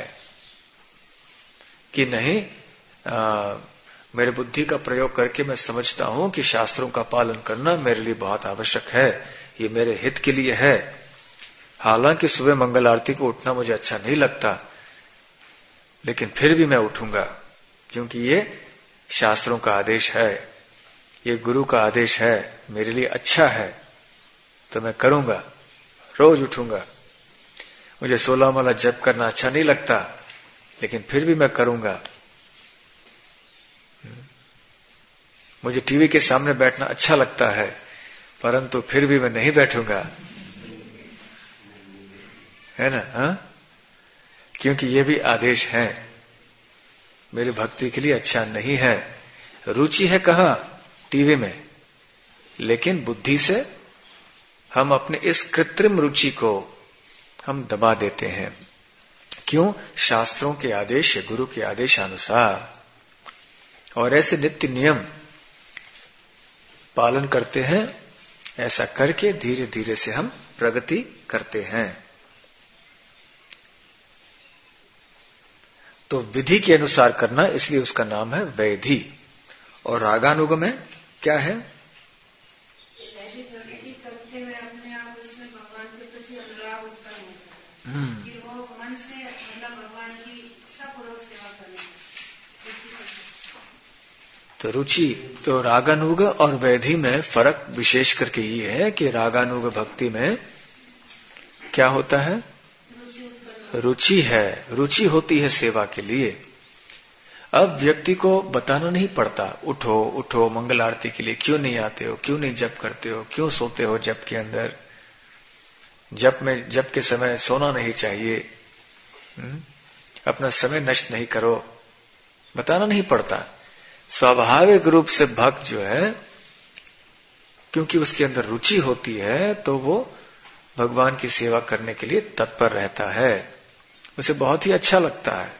कि नहीं, आ, मेरे बुद्धि का प्रयोग करके मैं समझता हूं कि शास्त्रों का पालन करना मेरे लिए बहुत आवश्यक है, ये मेरे हित के लिए है। हालांकि सुबह मंगल आरती को उठना मुझे अच्छा नहीं लगता, लेकिन फिर भी मैं उठूंगा क्योंकि ये शास्त्रों का आदेश है, ये गुरु का आदेश है, मेरे लिए अच्छा है, तो मैं करूंगा, रोज उठूंगा। मुझे सोलह माला जप करना अच्छा नहीं लगता, लेकिन फिर भी मैं करूंगा। मुझे टीवी के सामने बैठना अच्छा लगता है, परंतु फिर भी मैं नहीं बैठूंगा, है ना? हा? क्योंकि ये भी आदेश है, मेरी भक्ति के लिए अच्छा नहीं है। रुचि है कहां? टीवी में। लेकिन बुद्धि से हम अपने इस कृत्रिम रुचि को हम दबा देते हैं। क्यों? शास्त्रों के आदेश, गुरु के आदेशानुसार। और ऐसे नित्य नियम पालन करते हैं। ऐसा करके धीरे धीरे से हम प्रगति करते हैं। तो विधि के अनुसार करना, इसलिए उसका नाम है वैधि। और रागानुग में क्या है? भक्ति करते हुए अपने आप उसमें भगवान के प्रति अनुराग उत्पन्न होता है कि वो मन से मतलब भगवान की इच्छा पूर्वक सेवा करनी। तो रुचि, तो रागानुग और वैधि में फर्क विशेष करके ये है कि रागानुग भक्ति में क्या होता है? रुचि है, रुचि होती है सेवा के लिए। अब व्यक्ति को बताना नहीं पड़ता, उठो उठो मंगल आरती के लिए क्यों नहीं आते हो, क्यों नहीं जप करते हो, क्यों सोते हो जप के अंदर, जप में जप के समय सोना नहीं चाहिए, अपना समय नष्ट नहीं करो, बताना नहीं पड़ता। स्वाभाविक रूप से भक्त जो है, क्योंकि उसके अंदर रुचि होती है, तो वो भगवान की सेवा करने के लिए तत्पर रहता है, उसे बहुत ही अच्छा लगता है।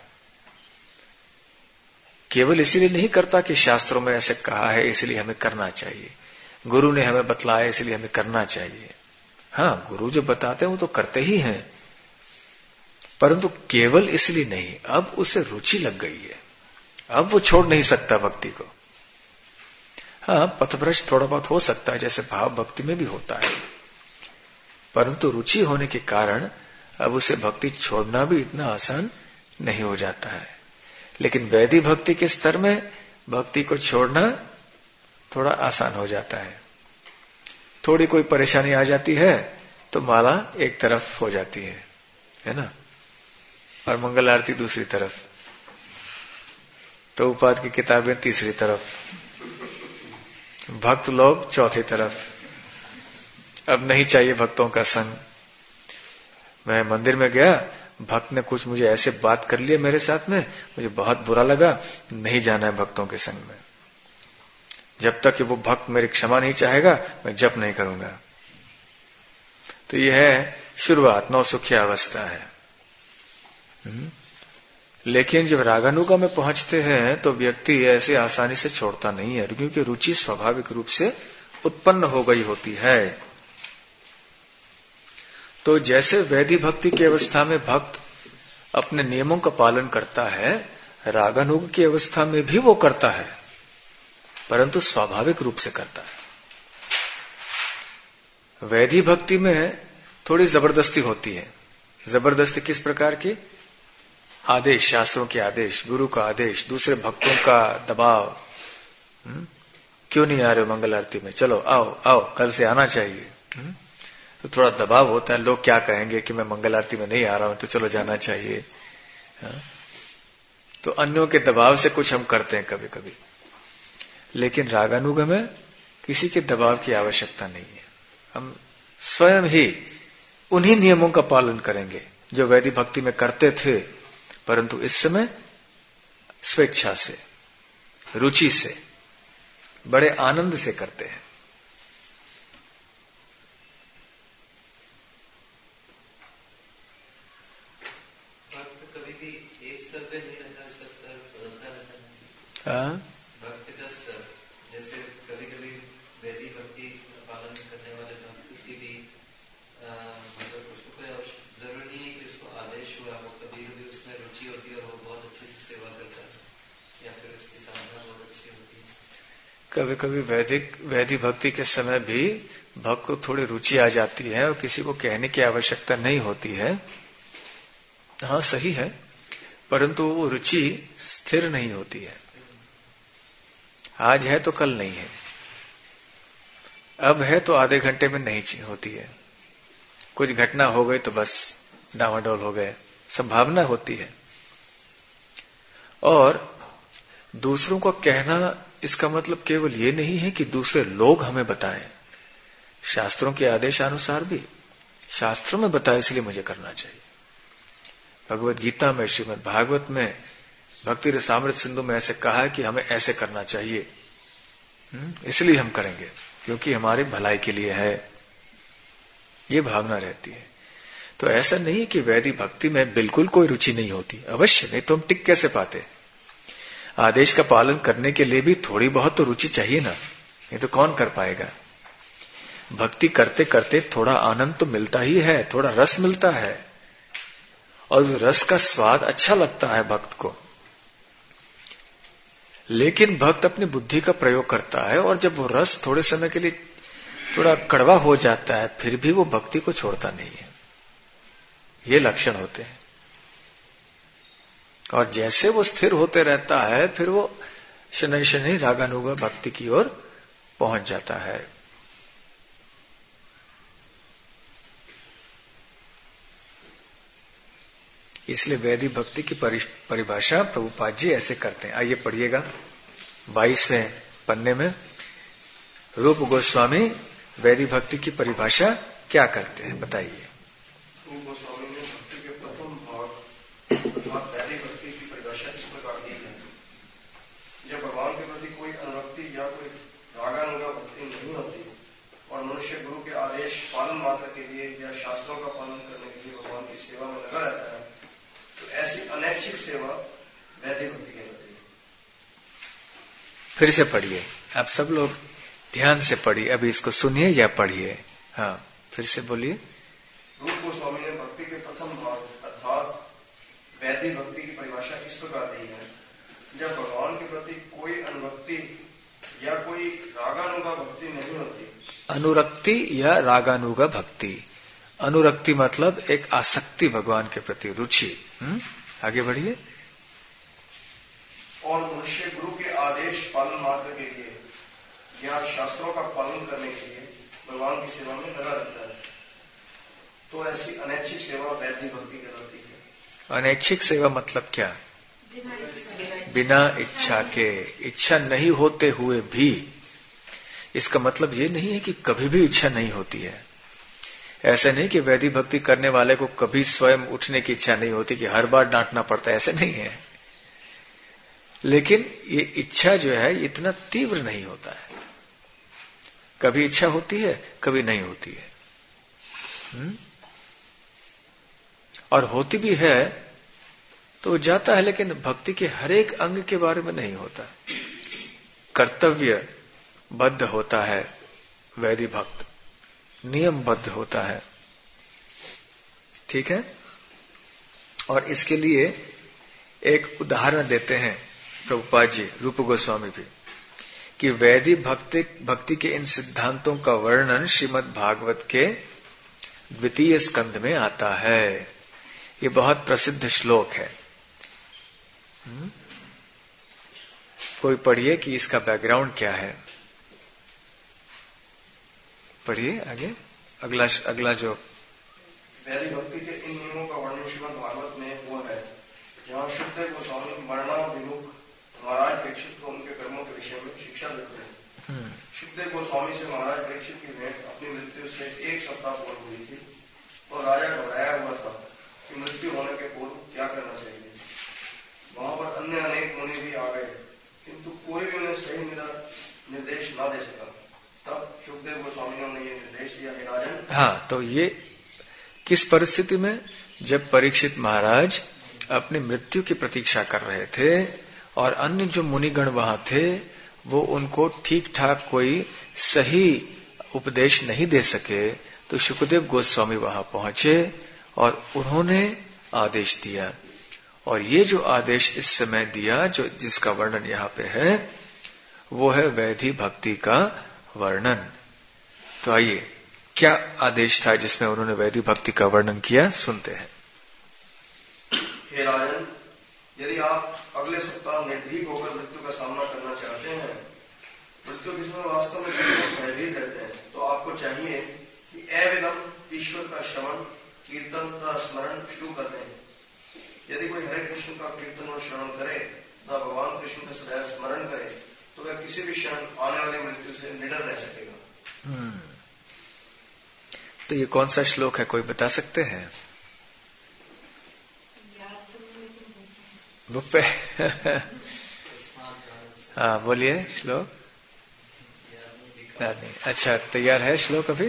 केवल इसीलिए नहीं करता कि शास्त्रों में ऐसे कहा है इसलिए हमें करना चाहिए, गुरु ने हमें बतलाया इसलिए हमें करना चाहिए। हाँ, गुरु जो बताते हैं वो तो करते ही हैं, परंतु केवल इसलिए नहीं। अब उसे रुचि लग गई है, अब वो छोड़ नहीं सकता भक्ति को। हाँ, पथभ्रष्ट थोड़ा बहुत हो सकता है, जैसे भाव भक्ति में भी होता है, परंतु रुचि होने के कारण अब उसे भक्ति छोड़ना भी इतना आसान नहीं हो जाता है। लेकिन वैधि भक्ति के स्तर में भक्ति को छोड़ना थोड़ा आसान हो जाता है। थोड़ी कोई परेशानी आ जाती है तो माला एक तरफ हो जाती है, है ना, और मंगल आरती दूसरी तरफ, प्रभुपाद की किताबें तीसरी तरफ, भक्त लोग चौथी तरफ। अब नहीं चाहिए भक्तों का संग। मैं मंदिर में गया, भक्त ने कुछ मुझे ऐसे बात कर लिया मेरे साथ में, मुझे बहुत बुरा लगा, नहीं जाना है भक्तों के संग में। जब तक कि वो भक्त मेरी क्षमा नहीं चाहेगा मैं जप नहीं करूंगा। तो यह है शुरुआत, नौसुखी अवस्था है। लेकिन जब रागानुगा में पहुंचते हैं तो व्यक्ति ऐसे आसानी से छोड़ता नहीं है, क्योंकि रुचि स्वाभाविक रूप से उत्पन्न हो गई होती है। तो जैसे वैधि भक्ति की अवस्था में भक्त अपने नियमों का पालन करता है, रागानुग की अवस्था में भी वो करता है, परंतु स्वाभाविक रूप से करता है। वैधि भक्ति में थोड़ी जबरदस्ती होती है। जबरदस्ती किस प्रकार की? आदेश, शास्त्रों के आदेश, गुरु का आदेश, दूसरे भक्तों का दबाव। हुँ? क्यों नहीं आ रहे हो मंगल आरती में, चलो आओ आओ, कल से आना चाहिए। हुँ? तो थोड़ा दबाव होता है, लोग क्या कहेंगे कि मैं मंगल आरती में नहीं आ रहा हूं, तो चलो जाना चाहिए। हाँ? तो अन्यों के दबाव से कुछ हम करते हैं कभी कभी। लेकिन रागानुग में किसी के दबाव की आवश्यकता नहीं है। हम स्वयं ही उन्हीं नियमों का पालन करेंगे जो वैधि भक्ति में करते थे, परंतु इस समय स्वेच्छा से, रुचि से, बड़े आनंद से करते हैं। व्यक्ति एक स्तर पे नहीं रहता, उसका स्तर बदलता रहता है। भक्ति का स्तर, जैसे कभी कभी वैदिक भक्ति पालन करने वाले भक्ति भी मतलब उसको कोई जरूरी नहीं है कि उसको आदेश हुआ, वो कभी कभी उसमें रुचि होती है और वो बहुत अच्छे से सेवा करता है, या फिर उसकी साधना बहुत अच्छी होती है। कभी कभी वैदिक वैदिक भक्ति के समय भी भक्त को थोड़ी रुचि आ जाती है और किसी को कहने की आवश्यकता नहीं होती है। हाँ सही है, परंतु वो रुचि स्थिर नहीं होती है। आज है तो कल नहीं है, अब है तो आधे घंटे में नहीं होती है, कुछ घटना हो गई तो बस डामाडोल हो गए, संभावना होती है। और दूसरों को कहना, इसका मतलब केवल ये नहीं है कि दूसरे लोग हमें बताएं, शास्त्रों के आदेशानुसार भी, शास्त्रों में बताया इसलिए मुझे करना चाहिए। भगवत गीता में, श्रीमद् भागवत में, भक्ति रसामृत सिंधु में ऐसे कहा है कि हमें ऐसे करना चाहिए, इसलिए हम करेंगे क्योंकि हमारी भलाई के लिए है, ये भावना रहती है। तो ऐसा नहीं कि वैदिक भक्ति में बिल्कुल कोई रुचि नहीं होती, अवश्य, नहीं तो हम टिक कैसे पाते। आदेश का पालन करने के लिए भी थोड़ी बहुत तो रुचि चाहिए ना, नहीं तो कौन कर पाएगा। भक्ति करते करते थोड़ा आनंद तो मिलता ही है, थोड़ा रस मिलता है, और रस का स्वाद अच्छा लगता है भक्त को। लेकिन भक्त अपनी बुद्धि का प्रयोग करता है, और जब वो रस थोड़े समय के लिए थोड़ा कड़वा हो जाता है, फिर भी वो भक्ति को छोड़ता नहीं है। ये लक्षण होते हैं। और जैसे वो स्थिर होते रहता है, फिर वो शनै शनै रागानुगा भक्ति की ओर पहुंच जाता है। इसलिए वैदिक भक्ति की परिभाषा प्रभुपाद जी ऐसे करते हैं। आइए पढ़िएगा बाईसवें पन्ने में रूप गोस्वामी वैदिक भक्ति की परिभाषा क्या करते हैं, बताइए। रूप गोस्वामी ने भक्ति के प्रथम भाग अर्थात वैदिक भक्ति की परिभाषा इस प्रकार दी है। जब भगवान के प्रति कोई अनुरक्ति या कोई रागानुगा भक्ति नहीं होती और मनुष्य गुरु के आदेश पालन मात्र के लिए या शास्त्रों का पालन करने के लिए भगवान की सेवा में लगा रहता है, तो ऐसी अनैच्छिक सेवा वैदिक भक्ति कहलाती है। फिर से पढ़िए, आप सब लोग ध्यान से पढ़िए, अभी इसको सुनिए या पढ़िए। हाँ, फिर से बोलिए। रूप गोस्वामी ने भक्ति के प्रथम भाग अर्थात वैदिक भक्ति की परिभाषा इस प्रकार दी है। जब भगवान के प्रति कोई अनुरक्ति या कोई रागानुगा भक्ति नहीं होती। अनुरक्ति या रागानुगा भक्ति, अनुरक्ति मतलब एक आसक्ति भगवान के प्रति, रुचि। हुँ? आगे बढ़िए। और मनुष्य गुरु के आदेश पालन मात्र के लिए या शास्त्रों का पालन करने के लिए भगवान की सेवा में लगा रहता है, तो ऐसी अनैच्छिक सेवा वैदिक भक्ति कहलाती है। अनैच्छिक सेवा मतलब क्या? बिना इच्छा के, इच्छा नहीं होते हुए भी। इसका मतलब ये नहीं है कि कभी भी इच्छा नहीं होती है। ऐसा नहीं कि वैदिक भक्ति करने वाले को कभी स्वयं उठने की इच्छा नहीं होती, कि हर बार डांटना पड़ता है, ऐसा नहीं है। लेकिन ये इच्छा जो है इतना तीव्र नहीं होता है। कभी इच्छा होती है, कभी नहीं होती है। हुँ? और होती भी है तो जाता है, लेकिन भक्ति के हर एक अंग के बारे में नहीं होता। कर्तव्य बद्ध होता है वैदिक भक्त, नियमबद्ध होता है, ठीक है। और इसके लिए एक उदाहरण देते हैं प्रभुपाद जी, रूप गोस्वामी भी, कि वैदिक भक्ति भक्ति के इन सिद्धांतों का वर्णन श्रीमद् भागवत के द्वितीय स्कंद में आता है। ये बहुत प्रसिद्ध श्लोक है। हुँ? कोई पढ़िए कि इसका बैकग्राउंड क्या है। पढ़िए आगे, अगला अगला जो वैदिक भक्ति के इन नियमों का वर्णन श्रीमद् भागवत में वो है जहाँ शुद्धदेव गोस्वामी मरणाभिमुख महाराज परीक्षित को उनके कर्मों के विषय में शिक्षा देते हैं। शुद्धदेव गोस्वामी से महाराज परीक्षित की भेंट अपनी मृत्यु से एक सप्ताह पूर्व हुई थी और राजा घबराया हुआ था कि मृत्यु होने के पूर्व क्या करना चाहिए। वहां पर अन्य अनेक मुनि भी आ गए, किंतु कोई भी उन्हें सही निर्देश न दे सका। तब शुद्धदेव गोस्वामी ने उन्हें ये निर्देश दिया, हे राजन। हाँ, तो ये किस परिस्थिति में? जब परीक्षित महाराज अपनी मृत्यु की प्रतीक्षा कर रहे थे और अन्य जो मुनिगण वहां थे वो उनको ठीक ठाक कोई सही उपदेश नहीं दे सके, तो शुकदेव गोस्वामी वहां पहुंचे और उन्होंने आदेश दिया। और ये जो आदेश इस समय दिया, जो जिसका वर्णन यहाँ पे है, वो है वैधि भक्ति का वर्णन। तो आइए, क्या आदेश था जिसमें उन्होंने वैधि भक्ति का वर्णन किया, सुनते हैं। हे राजन, यदि आप अगले सप्ताह निर्भीक होकर मृत्यु का सामना करना चाहते हैं, मृत्यु जिसमें वास्तव में भयभीत रहते हैं, तो आपको चाहिए कि अविलंब ईश्वर का श्रवण, कीर्तन का स्मरण शुरू कर दें। यदि कोई हरे कृष्ण का कीर्तन और श्रवण करे तथा भगवान कृष्ण का सदैव स्मरण करे, तो वह किसी भी क्षण आने वाली मृत्यु से निडर रह सकेगा। हम्म तो ये कौन सा श्लोक है, कोई बता सकते हैं? बुक पे हाँ बोलिए श्लोक। नहीं, अच्छा तैयार है श्लोक अभी?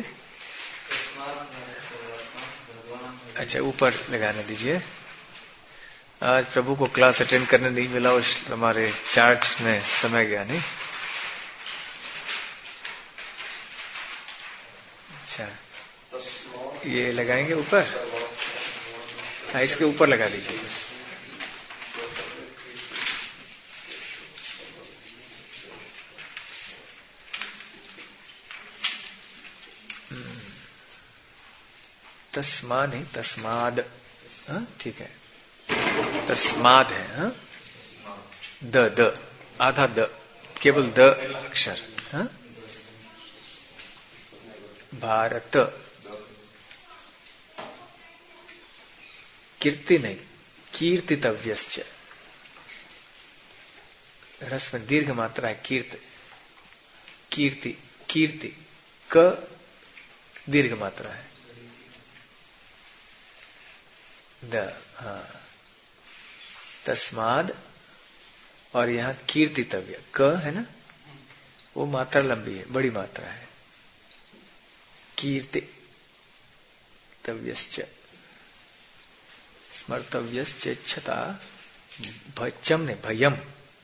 अच्छा ऊपर लगाने दीजिए। आज प्रभु को क्लास अटेंड करने नहीं मिला, उस हमारे चार्ट में समय गया नहीं। अच्छा ये लगाएंगे ऊपर, हाँ इसके ऊपर लगा दीजिए। तस्मा नहीं तस्माद, हाँ ठीक है, तस्माद है। हाँ द द आधा द, केवल द अक्षर। हाँ भारत, कीर्ति नहीं, कीर्तितव्यश्च, रस में दीर्घ मात्रा है, कीर्ति कीर्ति कीर्ति, क दीर्घ मात्रा है, द हाँ तस्माद, और यहां कीर्तितव्य क है ना, वो मात्रा लंबी है, बड़ी मात्रा है, कीर्ति तव्यश्च स्मर्तव्यश्चेच्छता, भचम ने भयम,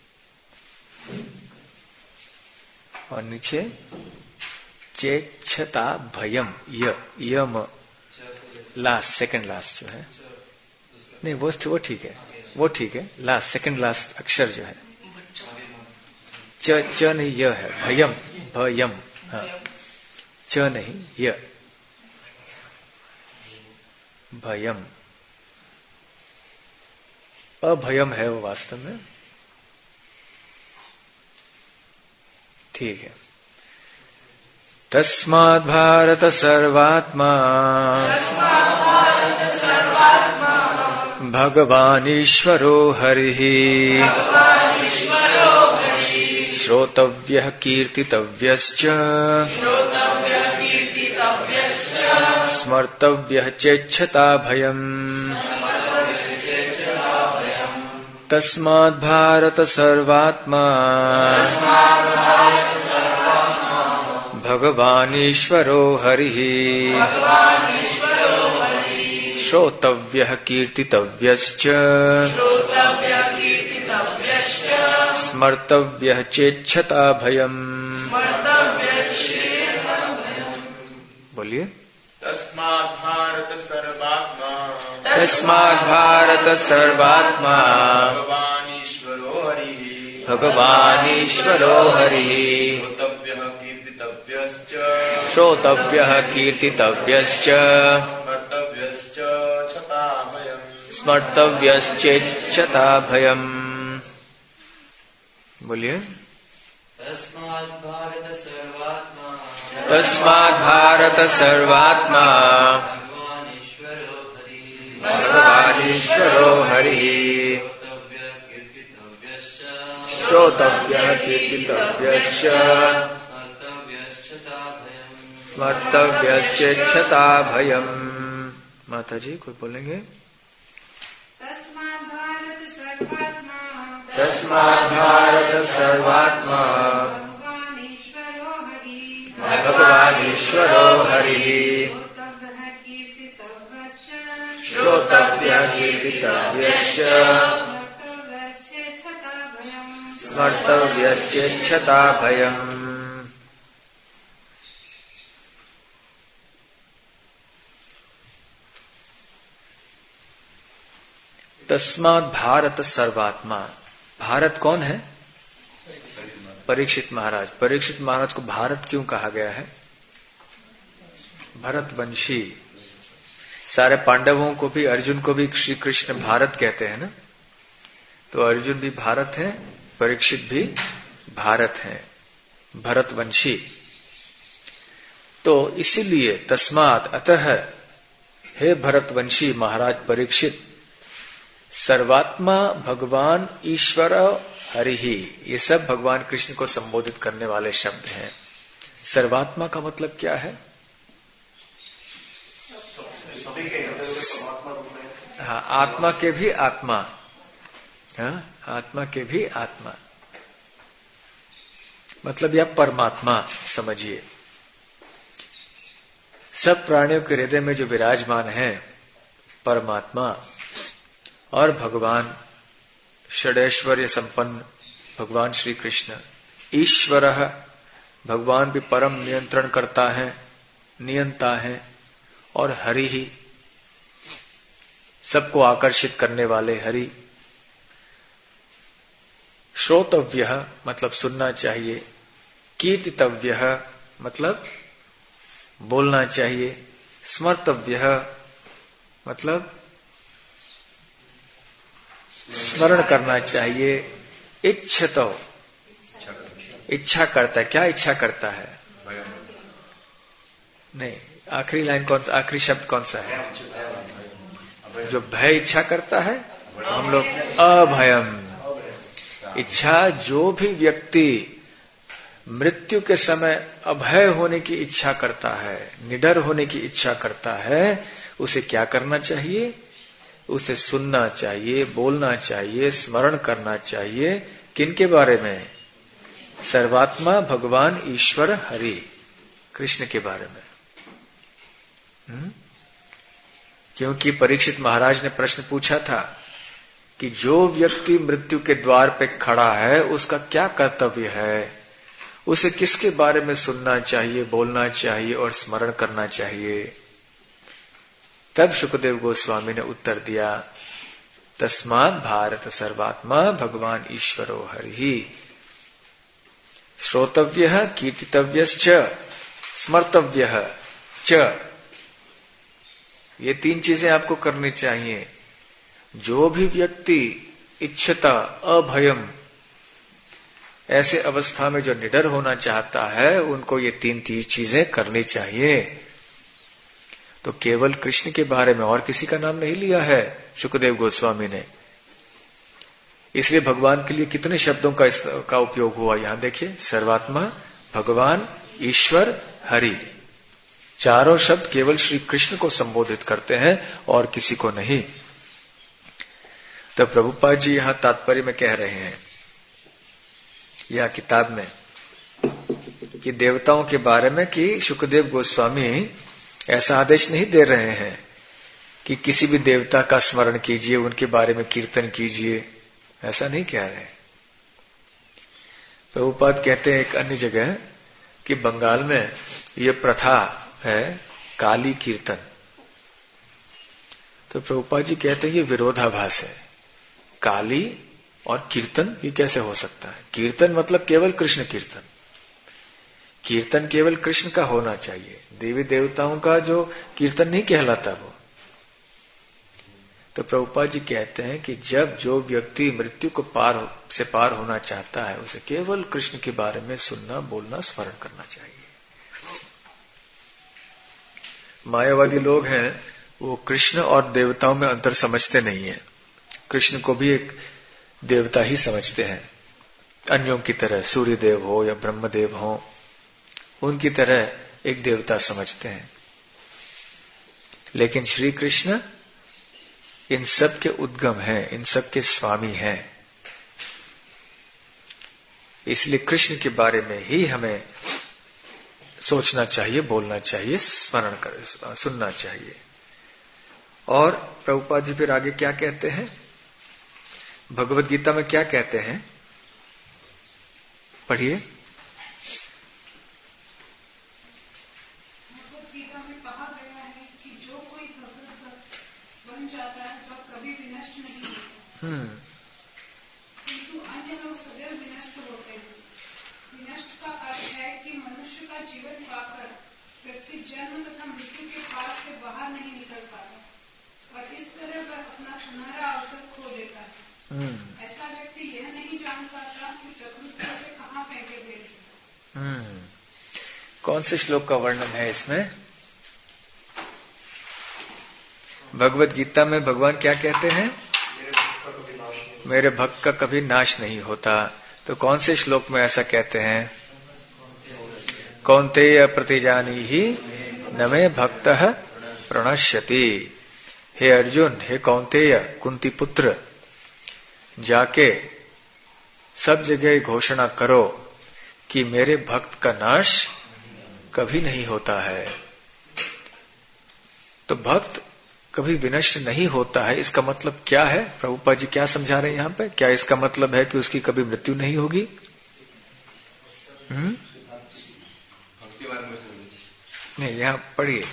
और नीचे चेच्छता भयम, य यम लास्ट, सेकंड लास्ट जो है, नहीं वो वो ठीक है, वो ठीक है, लास्ट सेकंड लास्ट अक्षर जो है, च च नहीं य है, भयम भयम, हाँ च नहीं य, भयम, अभयम है वो वास्तव में, ठीक है। तस्माद् भारत सर्वात्मा भगवान ईश्वरो हरिः श्रोतव्यः कीर्तितव्यश्च स्मर्तव्यः चेच्छता भयम्। तस्माद् भारत सर्वात्मा भगवान ईश्वरो हरिः श्रोतव्यः कीर्तितव्यश्च स्मर्तव्यः चेच्छता भयम्। बोलिए। तस्माद् भारत सर्वात्मा तस्माद् भारत सर्वात्मा भगवान ईश्वरो हरिः भगवान ईश्वरो हरिः श्रोतव्यः कीर्तितव्यश्च श्रोतव्यः कीर्तितव्यश्च स्मर्तव्यश्च छता भयम् स्मर्तव्यश्चेच्छता भयम्। बोलिए। तस्माद् भारत सर्वात्मा तस्माद् भारत सर्वात्मा भगवान ईश्वरो हरिः भगवान ईश्वरो हरिः श्रोतव्यः कीर्तितव्यश्च श्रोतव्यः कीर्तितव्यश्च स्मर्तव्यश्चता भयम् स्मर्तव्यश्चेच्छता भयम्। माता जी कोई बोलेंगे। तस्माद् भारत सर्वात्मा तस्माद् भारत सर्वात्मा भगवान ईश्वरो हरिः भगवान ईश्वरो हरिः श्रोतव्यः कीर्तितव्यश्च श्रोतव्यः श्रोतव्यः कीर्तितव्यश्च स्मर्तव्यश्चेच्छता भयम्। तस्मात् भारत सर्वात्मा। भारत कौन है? परीक्षित महाराज। परीक्षित महाराज को भारत क्यों कहा गया है? भरतवंशी। सारे पांडवों को भी, अर्जुन को भी श्री कृष्ण भारत कहते हैं ना, तो अर्जुन भी भारत है, परीक्षित भी भारत है, भरतवंशी। तो इसीलिए तस्मात् अतः हे भरतवंशी महाराज परीक्षित, सर्वात्मा भगवान ईश्वर हरि ही, ये सब भगवान कृष्ण को संबोधित करने वाले शब्द हैं। सर्वात्मा का मतलब क्या है? हाँ, आत्मा के भी आत्मा, हाँ, आत्मा के भी आत्मा, मतलब यह परमात्मा समझिए। सब प्राणियों के हृदय में जो विराजमान है परमात्मा, और भगवान षडैश्वर्य संपन्न भगवान श्री कृष्ण, ईश्वर, भगवान भी परम नियंत्रण करता है, नियंता है, और हरि ही, सबको आकर्षित करने वाले हरि। श्रोतव्यः मतलब सुनना चाहिए, कीर्तितव्यः मतलब बोलना चाहिए, स्मर्तव्यः मतलब स्मरण करना चाहिए, इच्छतो इच्छा करता है। क्या इच्छा करता है? नहीं, आखिरी लाइन कौन सा, आखिरी शब्द कौन सा है? जो भय इच्छा करता है, हम लोग अभयम। इच्छा, जो भी व्यक्ति मृत्यु के समय अभय होने की इच्छा करता है, निडर होने की इच्छा करता है, उसे क्या करना चाहिए? उसे सुनना चाहिए, बोलना चाहिए, स्मरण करना चाहिए। किनके बारे में? सर्वात्मा भगवान ईश्वर हरि कृष्ण के बारे में। हुँ? क्योंकि परीक्षित महाराज ने प्रश्न पूछा था कि जो व्यक्ति मृत्यु के द्वार पे खड़ा है उसका क्या कर्तव्य है, उसे किसके बारे में सुनना चाहिए, बोलना चाहिए और स्मरण करना चाहिए। तब शुकदेव गोस्वामी ने उत्तर दिया, तस्मात् भारत सर्वात्मा भगवान ईश्वरो हरि, श्रोतव्यः कीर्तितव्यश्च स्मर्तव्यः च। ये तीन चीजें आपको करनी चाहिए। जो भी व्यक्ति इच्छता अभयम, ऐसे अवस्था में जो निडर होना चाहता है, उनको ये तीन तीन चीजें करनी चाहिए। तो केवल कृष्ण के बारे में और किसी का नाम नहीं लिया है शुकदेव गोस्वामी ने। इसलिए भगवान के लिए कितने शब्दों का का उपयोग हुआ यहां देखिए, सर्वात्मा भगवान ईश्वर हरि, चारों शब्द केवल श्री कृष्ण को संबोधित करते हैं और किसी को नहीं। तो प्रभुपाद जी यहां तात्पर्य में कह रहे हैं यह किताब में कि देवताओं के बारे में कि शुकदेव गोस्वामी ऐसा आदेश नहीं दे रहे हैं कि किसी भी देवता का स्मरण कीजिए, उनके बारे में कीर्तन कीजिए, ऐसा नहीं कह रहे। प्रभुपाद कहते हैं एक अन्य जगह कि बंगाल में ये प्रथा है काली कीर्तन। तो प्रभुपाद जी कहते हैं ये विरोधाभास है। काली और कीर्तन ये कैसे हो सकता है? कीर्तन मतलब केवल कृष्ण कीर्तन, कीर्तन केवल कृष्ण का होना चाहिए, देवी देवताओं का जो कीर्तन नहीं कहलाता वो। तो प्रभुपाद जी कहते हैं कि जब जो व्यक्ति मृत्यु को पार से पार होना चाहता है, उसे केवल कृष्ण के बारे में सुनना, बोलना, स्मरण करना चाहिए। मायावादी लोग हैं, वो कृष्ण और देवताओं में अंतर समझते नहीं है। कृष्ण को भी एक देवता ही समझते हैं, अन्यों की तरह, सूर्य देव हो या ब्रह्मदेव हो, उनकी तरह एक देवता समझते हैं। लेकिन श्री कृष्ण इन सब के उद्गम हैं, इन सब के स्वामी हैं। इसलिए कृष्ण के बारे में ही हमें सोचना चाहिए, बोलना चाहिए, स्मरण कर सुनना चाहिए। और प्रभुपाद जी फिर आगे क्या कहते हैं, भगवत गीता में क्या कहते हैं, पढ़िए। भगवत गीता में कहा गया है कि जो कोई भगवत भक्त बन जाता है वह कभी विनष्ट नहीं होता, किंतु अन्य लोग सदैव विनष्ट होते हैं। विनष्ट का अर्थ है कि मनुष्य का जीवन पाकर व्यक्ति जन्म तथा मृत्यु के पास से बाहर नहीं निकल पाता और इस तरह वह अपना सुनहरा अवसर खो देता है। ऐसा व्यक्ति यह नहीं जान पाता कि प्रकृति से कहाँ फेंके गए। कौन से श्लोक का वर्णन है इसमें? भगवत गीता में भगवान क्या कहते हैं? मेरे भक्त का कभी नाश नहीं होता। तो कौन से श्लोक में ऐसा कहते हैं? कौन्तेय प्रतिजानी ही न मे भक्तः प्रणश्यति। हे अर्जुन, हे कौन्तेय, कुंती पुत्र, जाके सब जगह घोषणा करो कि मेरे भक्त का नाश कभी नहीं होता है। तो भक्त कभी विनष्ट नहीं होता है, इसका मतलब क्या है? प्रभुपाद जी क्या समझा रहे हैं यहां पे? क्या इसका मतलब है कि उसकी कभी मृत्यु नहीं होगी? हम्म नहीं, यहां पढ़िए,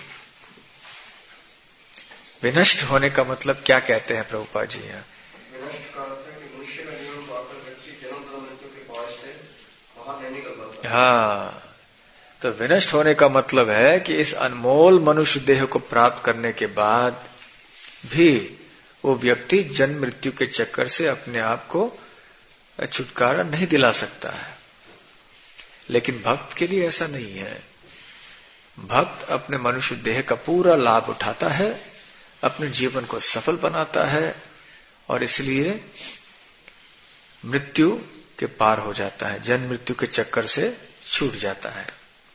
विनष्ट होने का मतलब क्या कहते हैं प्रभुपाद जी यहाँ? विनष्ट का अर्थ है कि मनुष्य का जीवन पाकर व्यक्ति जन्म तथा मृत्यु के पास से बाहर नहीं निकल पाता। हाँ, तो विनष्ट होने का मतलब है कि इस अनमोल मनुष्य देह को प्राप्त करने के बाद भी वो व्यक्ति जन्म मृत्यु के चक्कर से अपने आप को छुटकारा नहीं दिला सकता है। लेकिन भक्त के लिए ऐसा नहीं है। भक्त अपने मनुष्य देह का पूरा लाभ उठाता है, अपने जीवन को सफल बनाता है और इसलिए मृत्यु के पार हो जाता है, जन्म मृत्यु के चक्कर से छूट जाता है।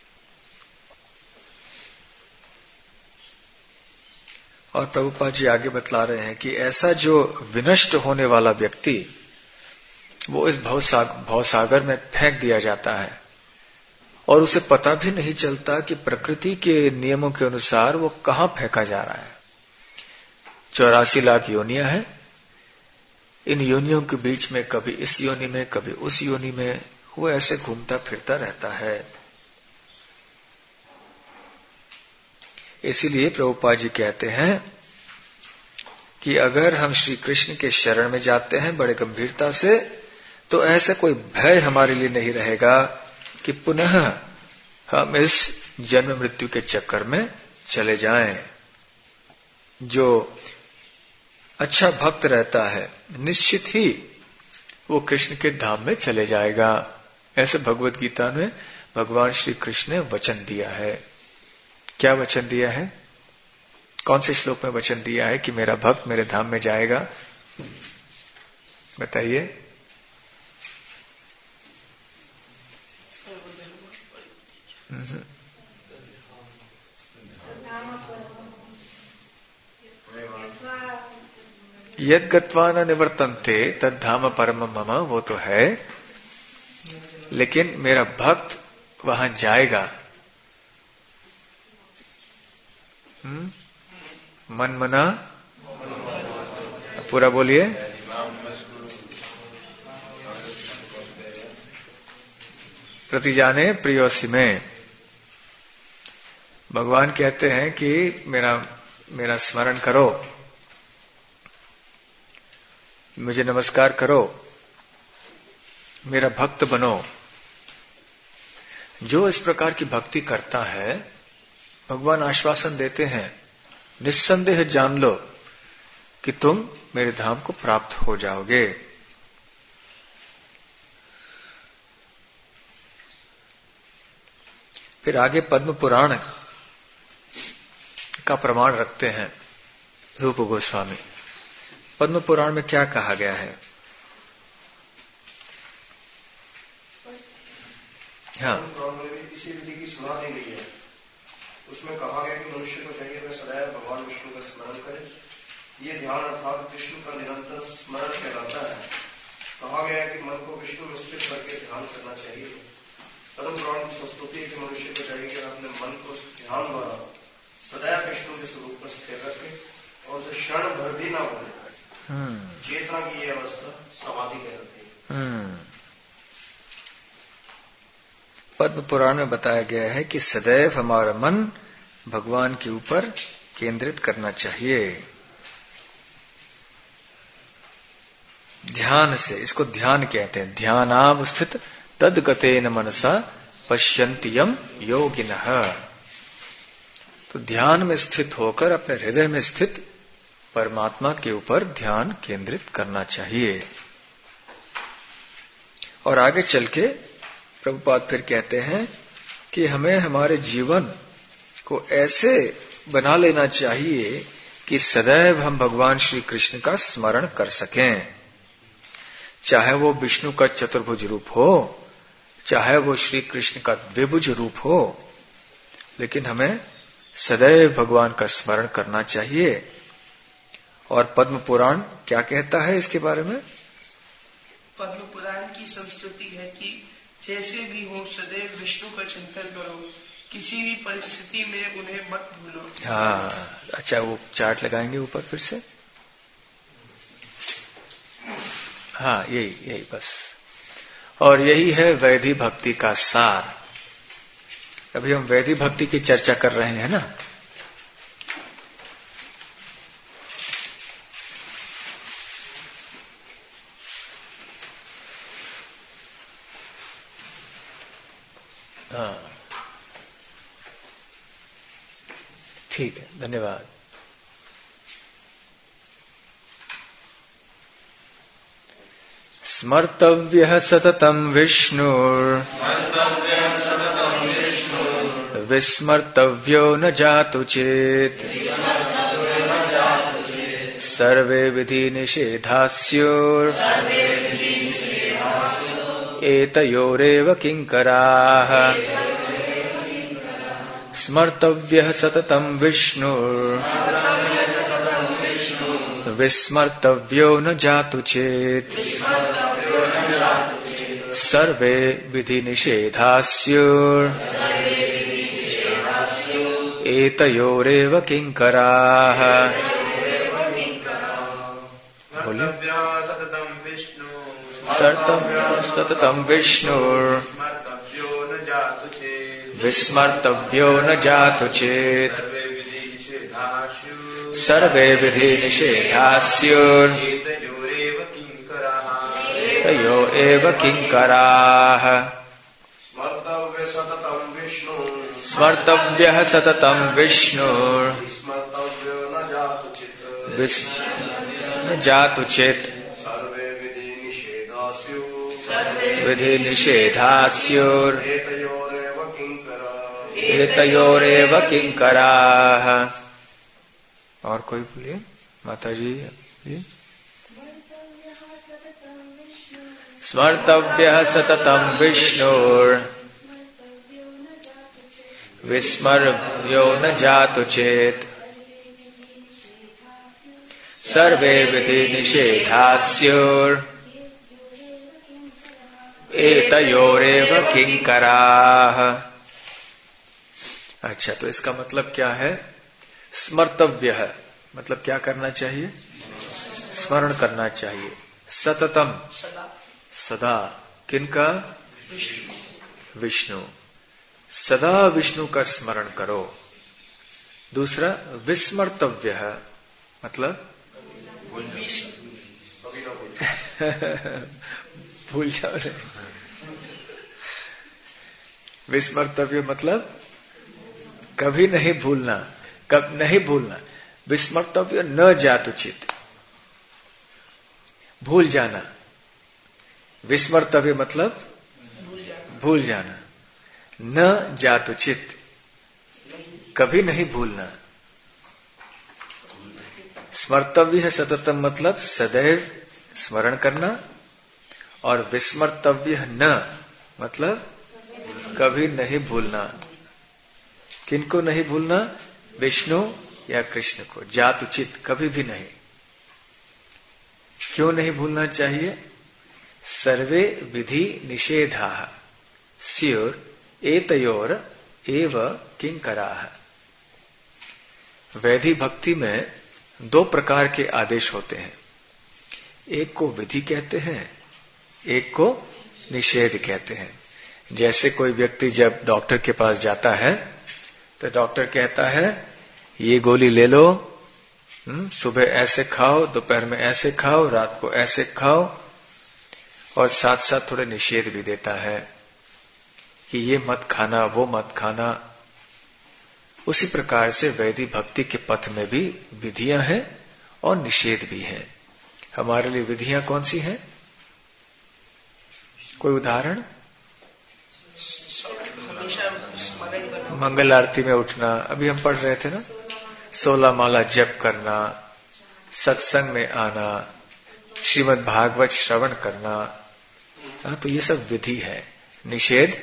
और प्रभुपाद जी आगे बतला रहे हैं कि ऐसा जो विनष्ट होने वाला व्यक्ति, वो इस भवसागर में फेंक दिया जाता है और उसे पता भी नहीं चलता कि प्रकृति के नियमों के अनुसार वो कहां फेंका जा रहा है। चौरासी लाख योनियां हैं, इन योनियों के बीच में कभी इस योनि में कभी उस योनि में वो ऐसे घूमता फिरता रहता है। इसीलिए प्रभुपाद जी कहते हैं कि अगर हम श्री कृष्ण के शरण में जाते हैं बड़े गंभीरता से, तो ऐसा कोई भय हमारे लिए नहीं रहेगा कि पुनः हम इस जन्म मृत्यु के चक्कर में चले जाएं। जो अच्छा भक्त रहता है निश्चित ही वो कृष्ण के धाम में चले जाएगा। ऐसे भगवत गीता में भगवान श्री कृष्ण ने वचन दिया है। क्या वचन दिया है? कौन से श्लोक में वचन दिया है कि मेरा भक्त मेरे धाम में जाएगा? बताइए। यद गत्वा न निवर्तन्ते तद धाम परम मम, वो तो है, लेकिन मेरा भक्त वहां जाएगा। हम्म? मन मना पूरा बोलिए। प्रतिजाने प्रियोसी में भगवान कहते हैं कि मेरा मेरा स्मरण करो, मुझे नमस्कार करो, मेरा भक्त बनो। जो इस प्रकार की भक्ति करता है, भगवान आश्वासन देते हैं, निस्संदेह जान लो कि तुम मेरे धाम को प्राप्त हो जाओगे। फिर आगे पद्म पुराण का प्रमाण रखते हैं रूप गोस्वामी। पद्म पुराण में क्या कहा गया है? हाँ, इसी विधि की सलाह दी गई है। उसमें कहा गया कि मनुष्य को चाहिए वह सदैव भगवान विष्णु का स्मरण करे। ये ध्यान अर्थात कृष्ण का निरंतर स्मरण कहलाता है। कहा गया है कि मन को विष्णु में स्थिर करके ध्यान करना चाहिए। पद्म पुराण की संस्तुति है कि मनुष्य को चाहिए कि अपने मन को ध्यान द्वारा सदैव विष्णु के स्वरूप पर स्थिर रखे और उसे क्षण भर भी ना भूले। चेतना की यह अवस्था समाधि कहलाती है। पद्म पुराण में बताया गया है कि सदैव हमारा मन भगवान के ऊपर केंद्रित करना चाहिए। ध्यान से, इसको ध्यान कहते हैं। ध्यानावस्थित तद्गतेन मनसा पश्यन्ति यम योगिनः। तो ध्यान में स्थित होकर अपने हृदय में स्थित परमात्मा के ऊपर ध्यान केंद्रित करना चाहिए। और आगे चल के प्रभुपाद फिर कहते हैं कि हमें हमारे जीवन को ऐसे बना लेना चाहिए कि सदैव हम भगवान श्री कृष्ण का स्मरण कर सकें। चाहे वो विष्णु का चतुर्भुज रूप हो, चाहे वो श्री कृष्ण का द्विभुज रूप हो, लेकिन हमें सदैव भगवान का स्मरण करना चाहिए। और पद्म पुराण क्या कहता है इसके बारे में? पद्म पुराण की संस्कृति है कि जैसे भी हो सदैव विष्णु का चिंतन करो, किसी भी परिस्थिति में उन्हें मत भूलो। हाँ, अच्छा, वो चार्ट लगाएंगे ऊपर फिर से। हाँ, यही यही बस। और यही है वैधि भक्ति का सार। अभी हम वैधि भक्ति की चर्चा कर रहे हैं ना। हाँ, ठीक है, धन्यवाद। स्मर्तव्यः सततं विष्णुर् विस्मर्तव्यो न जातु चेत् सर्वे विधि निषेधास्युर् एतयोरेव किंकराः। स्मर्तव्यः सततं विष्णुर् विस्मर्तव्यो न जातु चेत् सर्वे विधि निषेधास्युर् एतयोरेव किंकराः। बोलिए। सततं विष्णुर् विस्मर्तव्यो न जातु चेत् सर्वे विधि निषेधास्युर् तयो एव किंकराः। स्मर्तव्यः सततं विष्णुर् न जातु चेत् विधि निषेधास्युर् एतयोरेव किंकराः। और कोई बोलिए, माता जी। स्मर्तव्यः सततं विष्णुर् विस्मर्तव्यो न जातु चेत् सर्वे विधि निषेधास्युर् एतयोरेव किंकराः। अच्छा, तो इसका मतलब क्या है? स्मर्तव्य है मतलब क्या करना चाहिए? स्मरण करना चाहिए। सततम, सदा, किनका? विष्णु। सदा विष्णु का स्मरण करो। दूसरा विस्मर्तव्य है मतलब भूल जाओ। विस्मर्तव्य मतलब कभी नहीं भूलना, कब नहीं भूलना। विस्मर्तव्य न जातु चित, भूल जाना। विस्मर्तव्य मतलब भूल जाना। न जातु चित, कभी नहीं भूलना। स्मर्तव्य है सततम मतलब सदैव स्मरण करना। और विस्मर्तव्य न मतलब कभी नहीं भूलना। किनको नहीं भूलना? विष्णु या कृष्ण को। जातु चित, कभी भी नहीं। क्यों नहीं भूलना चाहिए? सर्वे विधि निषेधा स्युर एतयोर एव किंकराः। वैधि भक्ति में दो प्रकार के आदेश होते हैं, एक को विधि कहते हैं, एक को निषेध कहते हैं। जैसे कोई व्यक्ति जब डॉक्टर के पास जाता है तो डॉक्टर कहता है ये गोली ले लो, सुबह ऐसे खाओ, दोपहर में ऐसे खाओ, रात को ऐसे खाओ, और साथ साथ थोड़े निषेध भी देता है कि ये मत खाना, वो मत खाना। उसी प्रकार से वैदिक भक्ति के पथ में भी विधियां हैं और निषेध भी हैं। हमारे लिए विधियां कौन सी हैं? कोई उदाहरण? मंगल आरती में उठना, अभी हम पढ़ रहे थे ना, सोलह माला जप करना, सत्संग में आना, श्रीमद् भागवत श्रवण करना, हाँ, तो ये सब विधि है। निषेध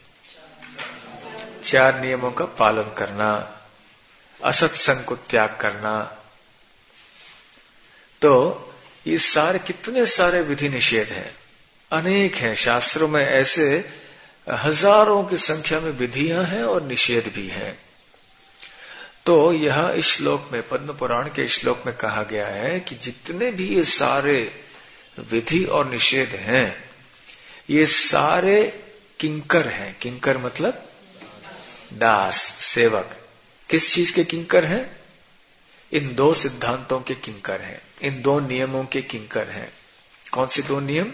चार नियमों का पालन करना, असत्संग को त्याग करना। तो ये सारे कितने सारे विधि निषेध हैं, अनेक हैं। शास्त्रों में ऐसे हजारों की संख्या में विधियां हैं और निषेध भी हैं। तो यह इस श्लोक में, पद्म पुराण के श्लोक में कहा गया है कि जितने भी ये सारे विधि और निषेध हैं, ये सारे किंकर हैं। किंकर मतलब दास, सेवक। किस चीज के किंकर हैं? इन दो सिद्धांतों के किंकर हैं, इन दो नियमों के किंकर हैं। कौन से दो नियम?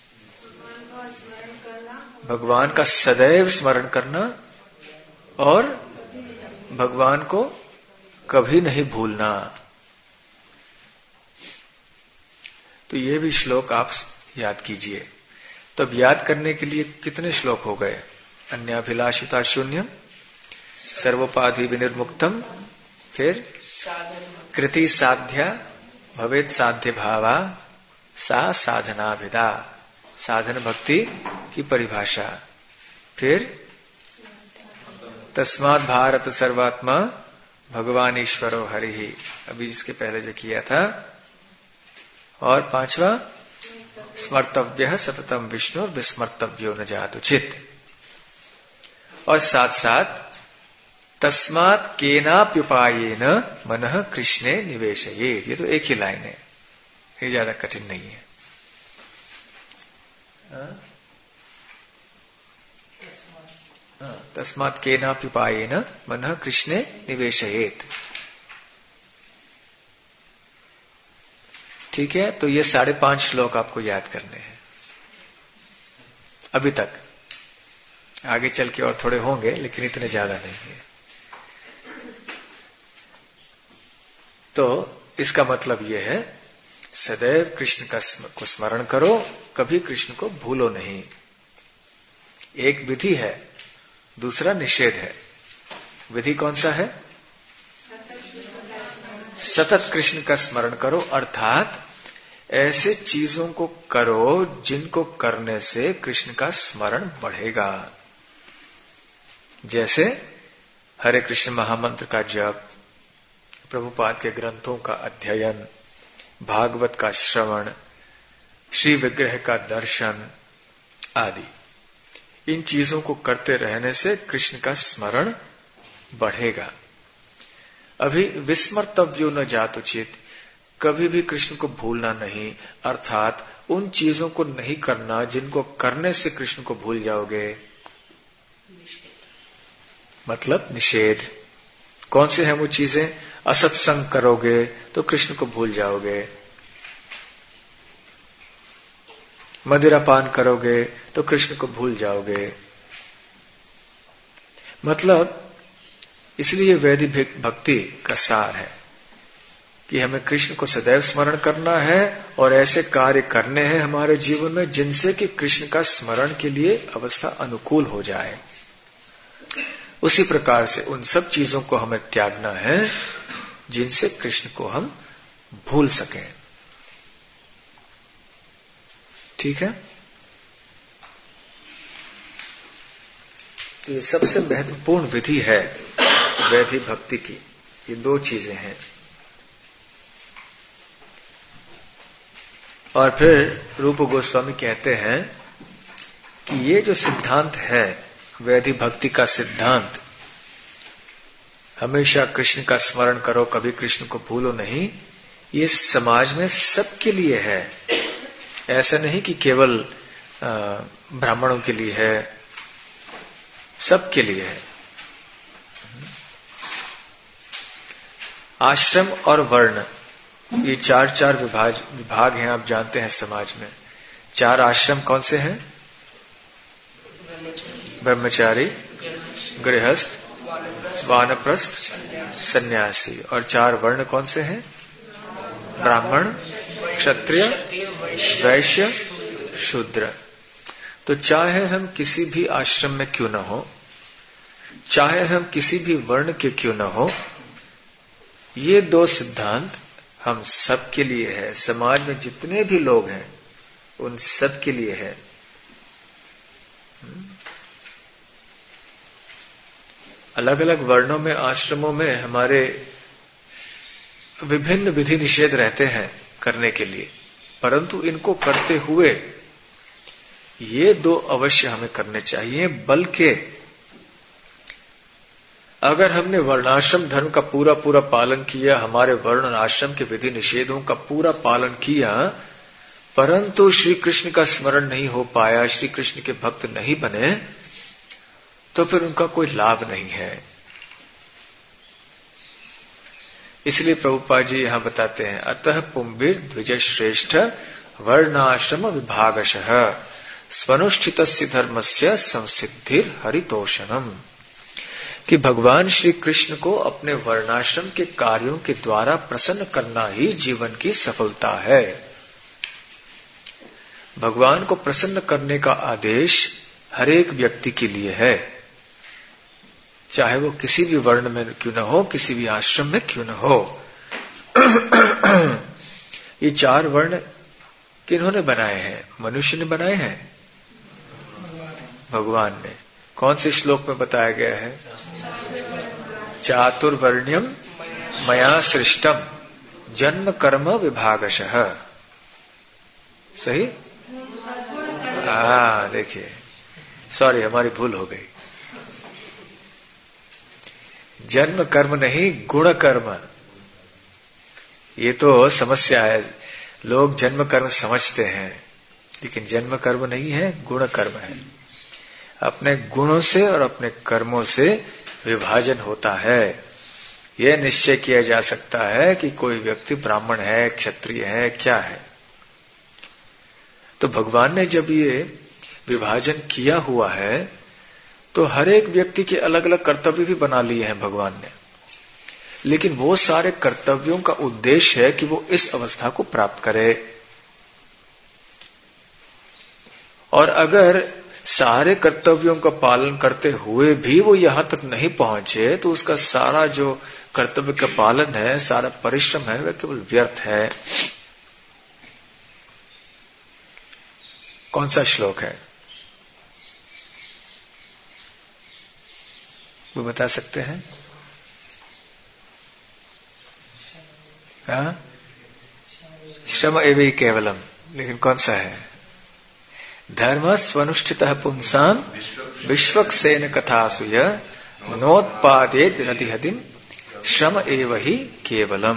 भगवान का सदैव स्मरण करना और भगवान को कभी नहीं भूलना। तो ये भी श्लोक आप याद कीजिए। तो अब याद करने के लिए कितने श्लोक हो गए? अन्याभिलाषिता शून्यम, सर्वोपाधि विनिर्मुक्तम, फिर कृति साध्या भवेत साध्य भावा, सा साधनाभिदा, साधन भक्ति की परिभाषा। फिर तस्मात् भारत सर्वात्मा भगवान ईश्वरो हरिहि, अभी इसके पहले जो किया था। और पांचवा स्मर्तव्य सततम विष्णु विस्मर्तव्यो न जातु चित। और साथ साथ तस्मात् केनाप्युपायेन मनः कृष्णे निवेशयेत्, ये तो एक ही लाइन है, ये ज्यादा कठिन नहीं है। तस्मात् केनाप्युपायेन मनः कृष्णे निवेशयेत्। ठीक है, तो ये साढ़े पांच श्लोक आपको याद करने हैं अभी तक। आगे चल के और थोड़े होंगे, लेकिन इतने ज्यादा नहीं है। तो इसका मतलब यह है, सदैव कृष्ण का को स्मरण करो, कभी कृष्ण को भूलो नहीं। एक विधि है, दूसरा निषेध है। विधि कौन सा है? सतत कृष्ण का स्मरण करो, अर्थात ऐसे चीजों को करो जिनको करने से कृष्ण का स्मरण बढ़ेगा। जैसे हरे कृष्ण महामंत्र का जप, प्रभुपाद के ग्रंथों का अध्ययन, भागवत का श्रवण, श्री विग्रह का दर्शन आदि। इन चीजों को करते रहने से कृष्ण का स्मरण बढ़ेगा। अभी विस्मर्तव्यो न जातु चित, कभी भी कृष्ण को भूलना नहीं, अर्थात उन चीजों को नहीं करना जिनको करने से कृष्ण को भूल जाओगे, मतलब निषेध। कौन से हैं वो चीजें? असत्संग करोगे तो कृष्ण को भूल जाओगे, मदिरापान करोगे तो कृष्ण को भूल जाओगे। मतलब इसलिए वैदिक भक्ति का सार है कि हमें कृष्ण को सदैव स्मरण करना है और ऐसे कार्य करने हैं हमारे जीवन में जिनसे कि कृष्ण का स्मरण के लिए अवस्था अनुकूल हो जाए। उसी प्रकार से उन सब चीजों को हमें त्यागना है जिनसे कृष्ण को हम भूल सकें। ठीक है, तो ये सबसे महत्वपूर्ण विधि है वैदिक भक्ति की। ये दो चीजें हैं। और फिर रूप गोस्वामी कहते हैं कि ये जो सिद्धांत है वैदिक भक्ति का सिद्धांत, हमेशा कृष्ण का स्मरण करो, कभी कृष्ण को भूलो नहीं, ये समाज में सबके लिए है, ऐसा नहीं कि केवल ब्राह्मणों के लिए है, सबके लिए है। आश्रम और वर्ण ये चार चार विभाग विभाग हैं, आप जानते हैं समाज में। चार आश्रम कौन से हैं? ब्रह्मचारी, गृहस्थ, वानप्रस्थ, सन्यासी। और चार वर्ण कौन से हैं? ब्राह्मण, क्षत्रिय, वैश्य, शूद्र। तो चाहे हम किसी भी आश्रम में क्यों न हो, चाहे हम किसी भी वर्ण के क्यों न हो, ये दो सिद्धांत हम सब के लिए है। समाज में जितने भी लोग हैं उन सब के लिए है। अलग अलग वर्णों में, आश्रमों में हमारे विभिन्न विधि निषेध रहते हैं करने के लिए, परंतु इनको करते हुए ये दो अवश्य हमें करने चाहिए। बल्कि अगर हमने वर्णाश्रम धर्म का पूरा पूरा पालन किया, हमारे वर्ण और आश्रम के विधि निषेधों का पूरा पालन किया, परंतु श्री कृष्ण का स्मरण नहीं हो पाया, श्री कृष्ण के भक्त नहीं बने, तो फिर उनका कोई लाभ नहीं है। इसलिए प्रभुपाद जी यहां बताते हैं, अतः पुंभिर द्विज श्रेष्ठ वर्णाश्रम विभागशः स्वनुष्ठितस्य धर्मस्य संसिद्धिर हरितोषणम, कि भगवान श्री कृष्ण को अपने वर्णाश्रम के कार्यों के द्वारा प्रसन्न करना ही जीवन की सफलता है। भगवान को प्रसन्न करने का आदेश हर एक व्यक्ति के लिए है, चाहे वो किसी भी वर्ण में क्यों न हो, किसी भी आश्रम में क्यों न हो। ये चार वर्ण किन्होंने बनाए हैं? मनुष्य ने बनाए हैं, भगवान ने। कौन से श्लोक में बताया गया है? चातुर्वर्ण्यम मया सृष्टम जन्म कर्म विभागशः। सही? हाँ, देखिए, सॉरी हमारी भूल हो गई। जन्म कर्म नहीं, गुण कर्म। ये तो समस्या है, लोग जन्म कर्म समझते हैं, लेकिन जन्म कर्म नहीं है, गुण कर्म है। अपने गुणों से और अपने कर्मों से विभाजन होता है। यह निश्चय किया जा सकता है कि कोई व्यक्ति ब्राह्मण है, क्षत्रिय है, क्या है। तो भगवान ने जब ये विभाजन किया हुआ है, तो हर एक व्यक्ति के अलग अलग कर्तव्य भी बना लिए हैं भगवान ने, लेकिन वो सारे कर्तव्यों का उद्देश्य है कि वो इस अवस्था को प्राप्त करे। और अगर सारे कर्तव्यों का पालन करते हुए भी वो यहां तक नहीं पहुंचे, तो उसका सारा जो कर्तव्य का पालन है, सारा परिश्रम है, वह केवल व्यर्थ है। कौन सा श्लोक है, वो बता सकते हैं? हाँ? श्रम एवं केवलम, लेकिन कौन सा है? धर्म स्वनुष्ठितः पुंसाम विश्वक्सेन कथासुय नोत्पादेत नतिहतिम श्रम एव ही केवलम।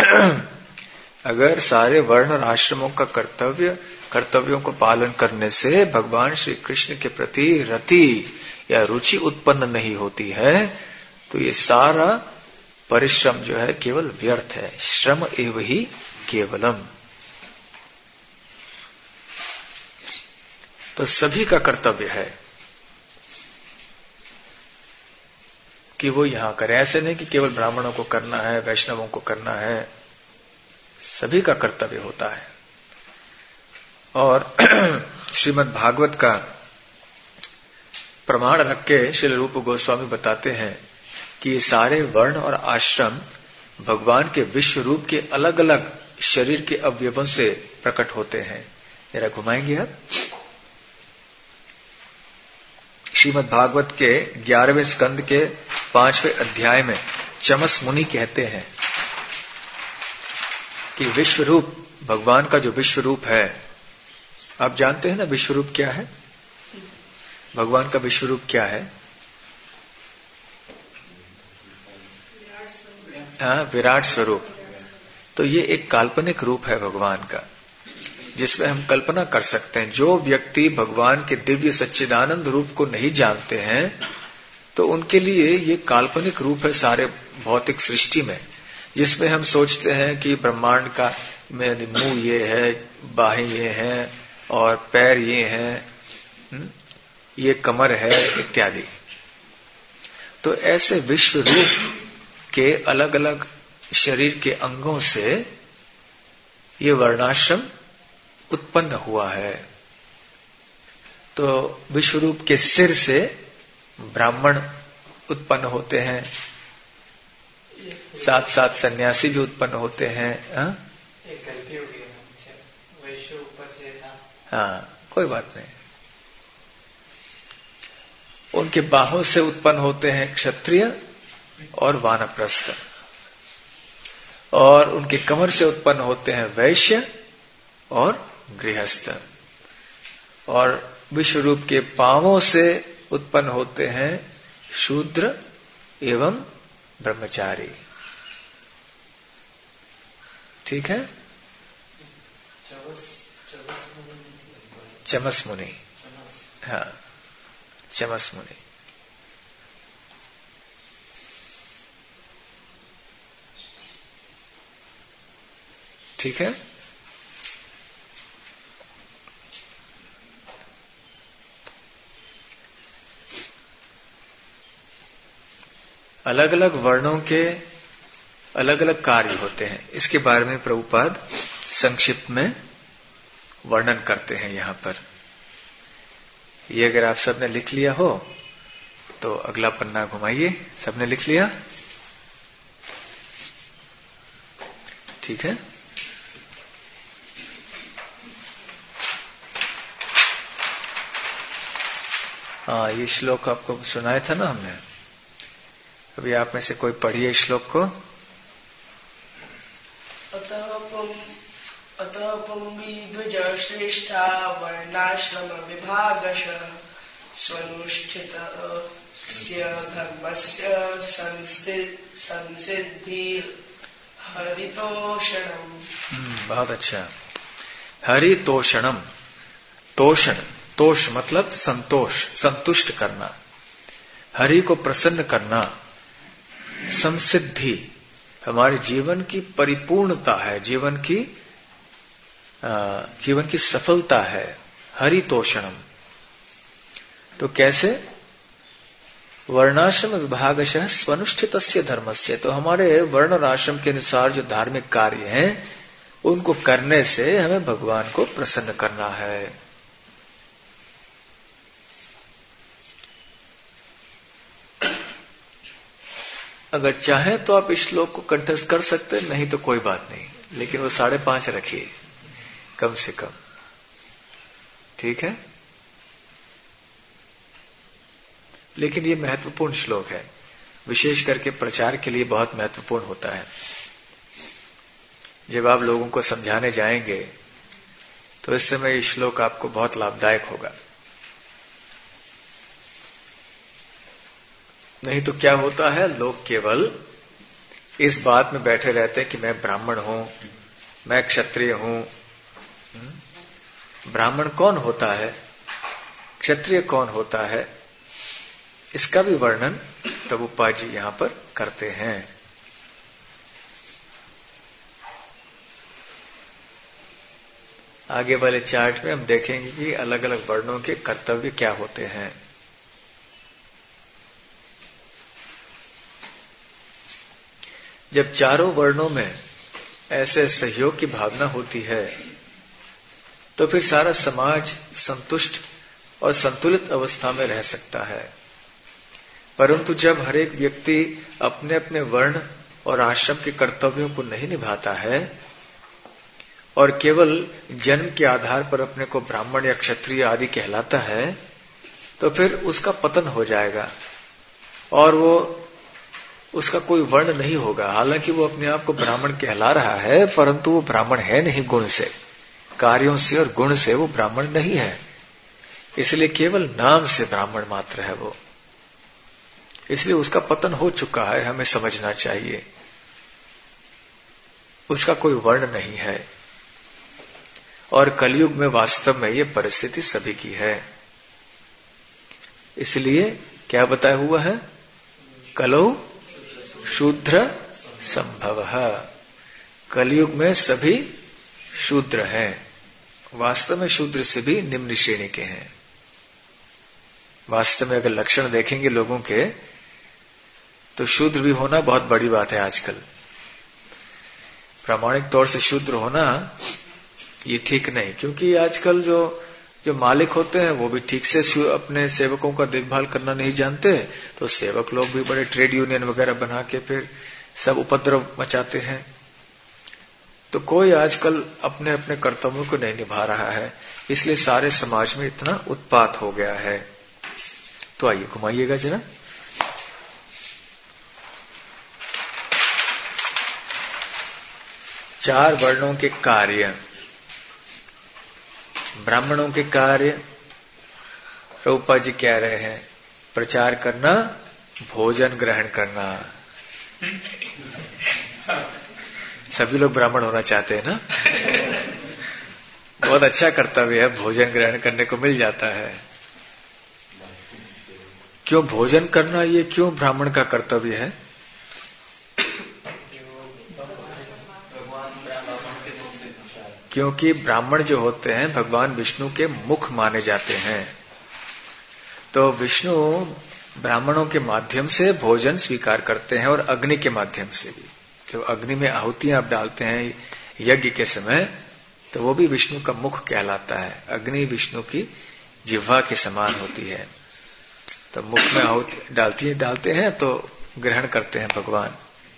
अगर सारे वर्ण और आश्रमों का कर्तव्य कर्तव्यों को पालन करने से भगवान श्री कृष्ण के प्रति रति या रुचि उत्पन्न नहीं होती है, तो ये सारा परिश्रम जो है केवल व्यर्थ है। श्रम एव ही केवलम। तो सभी का कर्तव्य है कि वो यहां करे। ऐसे नहीं कि केवल ब्राह्मणों को करना है, वैष्णवों को करना है, सभी का कर्तव्य होता है। और श्रीमद् भागवत का प्रमाण रख के श्रील रूप गोस्वामी बताते हैं कि ये सारे वर्ण और आश्रम भगवान के विश्व रूप के अलग अलग शरीर के अवयवों से प्रकट होते हैं। जरा घुमाएंगे आप। श्रीमद् भागवत के ग्यारहवें स्कंद के पांचवें अध्याय में चमस मुनि कहते हैं कि विश्व रूप, भगवान का जो विश्व रूप है, आप जानते हैं ना विश्व रूप क्या है? भगवान का विश्व रूप क्या है? हाँ, विराट स्वरूप। तो ये एक काल्पनिक रूप है भगवान का, जिसमें हम कल्पना कर सकते हैं। जो व्यक्ति भगवान के दिव्य सच्चिदानंद रूप को नहीं जानते हैं तो उनके लिए ये काल्पनिक रूप है सारे भौतिक सृष्टि में, जिसमें हम सोचते हैं कि ब्रह्मांड का में मुंह ये है, बाहें ये हैं और पैर ये हैं, ये कमर है इत्यादि। तो ऐसे विश्व रूप के अलग अलग शरीर के अंगों से ये वर्णाश्रम उत्पन्न हुआ है। तो विश्व रूप के सिर से ब्राह्मण उत्पन्न होते हैं, साथ साथ सन्यासी भी उत्पन्न होते हैं। हा? एक गलती हो गई वैश्य ऊपर से था। हाँ, कोई बात नहीं। उनके बाहों से उत्पन्न होते हैं क्षत्रिय और वानप्रस्थ, और उनके कमर से उत्पन्न होते हैं वैश्य और गृहस्थ, और विश्व रूप के पांवों से उत्पन्न होते हैं शूद्र एवं ब्रह्मचारी। ठीक है। चमस मुनि, हाँ, चमस मुनि। ठीक है। अलग अलग वर्णों के अलग अलग कार्य होते हैं। इसके बारे में प्रभुपाद संक्षिप्त में वर्णन करते हैं यहां पर। ये अगर आप सबने लिख लिया हो तो अगला पन्ना घुमाइए। सबने लिख लिया? ठीक है। हाँ, ये श्लोक आपको सुनाया था ना हमने। अभी आप में से कोई पढ़िए श्लोक को। अतः पुंभी द्विज श्रेष्ठा वर्णाश्रम विभागश स्वनुष्ठित धर्मस्य संसिद्धि हरितोषणम। बहुत अच्छा। हरितोषणम, तोषण, तोष मतलब संतोष, संतुष्ट करना, हरि को प्रसन्न करना। संसिद्धि हमारे जीवन की परिपूर्णता है, जीवन की आ, जीवन की सफलता है। हरितोषणम तो कैसे? वर्णाश्रम विभागशः स्वनुष्ठितस्य धर्मस्य, तो हमारे वर्ण आश्रम के अनुसार जो धार्मिक कार्य हैं उनको करने से हमें भगवान को प्रसन्न करना है। अगर चाहें तो आप इस श्लोक को कंठस्थ कर सकते, नहीं तो कोई बात नहीं, लेकिन वो साढ़े पांच रखिए कम से कम। ठीक है। लेकिन ये महत्वपूर्ण श्लोक है, विशेष करके प्रचार के लिए बहुत महत्वपूर्ण होता है। जब आप लोगों को समझाने जाएंगे तो इस समय ये श्लोक आपको बहुत लाभदायक होगा। नहीं तो क्या होता है, लोग केवल इस बात में बैठे रहते हैं कि मैं ब्राह्मण हूं, मैं क्षत्रिय हूं। ब्राह्मण कौन होता है, क्षत्रिय कौन होता है, इसका भी वर्णन प्रभुपाद जी यहां पर करते हैं। आगे वाले चार्ट में हम देखेंगे कि अलग अलग वर्णों के कर्तव्य क्या होते हैं। जब चारों वर्णों में ऐसे सहयोग की भावना होती है तो फिर सारा समाज संतुष्ट और संतुलित अवस्था में रह सकता है। परंतु जब हर एक व्यक्ति अपने अपने वर्ण और आश्रम के कर्तव्यों को नहीं निभाता है और केवल जन्म के आधार पर अपने को ब्राह्मण या क्षत्रिय आदि कहलाता है, तो फिर उसका पतन हो जाएगा और वो उसका कोई वर्ण नहीं होगा। हालांकि वो अपने आप को ब्राह्मण कहला रहा है, परंतु वो ब्राह्मण है नहीं, गुण से, कार्यों से और गुण से वो ब्राह्मण नहीं है। इसलिए केवल नाम से ब्राह्मण मात्र है वो। इसलिए उसका पतन हो चुका है, हमें समझना चाहिए। उसका कोई वर्ण नहीं है। और कलयुग में वास्तव में ये परिस्थिति सभी की है। इसलिए क्या बताया हुआ है? कलौ शूद्र संभव। कलयुग में सभी शूद्र हैं। वास्तव में शूद्र से भी निम्न श्रेणी के हैं। वास्तव में अगर लक्षण देखेंगे लोगों के, तो शूद्र भी होना बहुत बड़ी बात है आजकल। प्रामाणिक तौर से शूद्र होना ये ठीक नहीं, क्योंकि आजकल जो जो मालिक होते हैं वो भी ठीक से अपने सेवकों का देखभाल करना नहीं जानते, तो सेवक लोग भी बड़े ट्रेड यूनियन वगैरह बना के फिर सब उपद्रव मचाते हैं। तो कोई आजकल अपने अपने कर्तव्यों को नहीं निभा रहा है, इसलिए सारे समाज में इतना उत्पात हो गया है। तो आइए घुमाइएगा जरा। चार वर्णों के कार्य। ब्राह्मणों के कार्य प्रभुपाद जी कह रहे हैं, प्रचार करना, भोजन ग्रहण करना। सभी लोग ब्राह्मण होना चाहते हैं ना। बहुत अच्छा कर्तव्य है, भोजन ग्रहण करने को मिल जाता है। क्यों भोजन करना, ये क्यों ब्राह्मण का कर्तव्य है? क्योंकि ब्राह्मण जो होते हैं भगवान विष्णु के मुख माने जाते हैं। तो विष्णु ब्राह्मणों के माध्यम से भोजन स्वीकार करते हैं और अग्नि के माध्यम से भी। तो अग्नि में आहुतियां आप डालते हैं यज्ञ के समय, तो वो भी विष्णु का मुख कहलाता है। अग्नि विष्णु की जिह्वा के समान होती है। तो मुख में आहुति डालती डालते हैं तो ग्रहण करते हैं भगवान।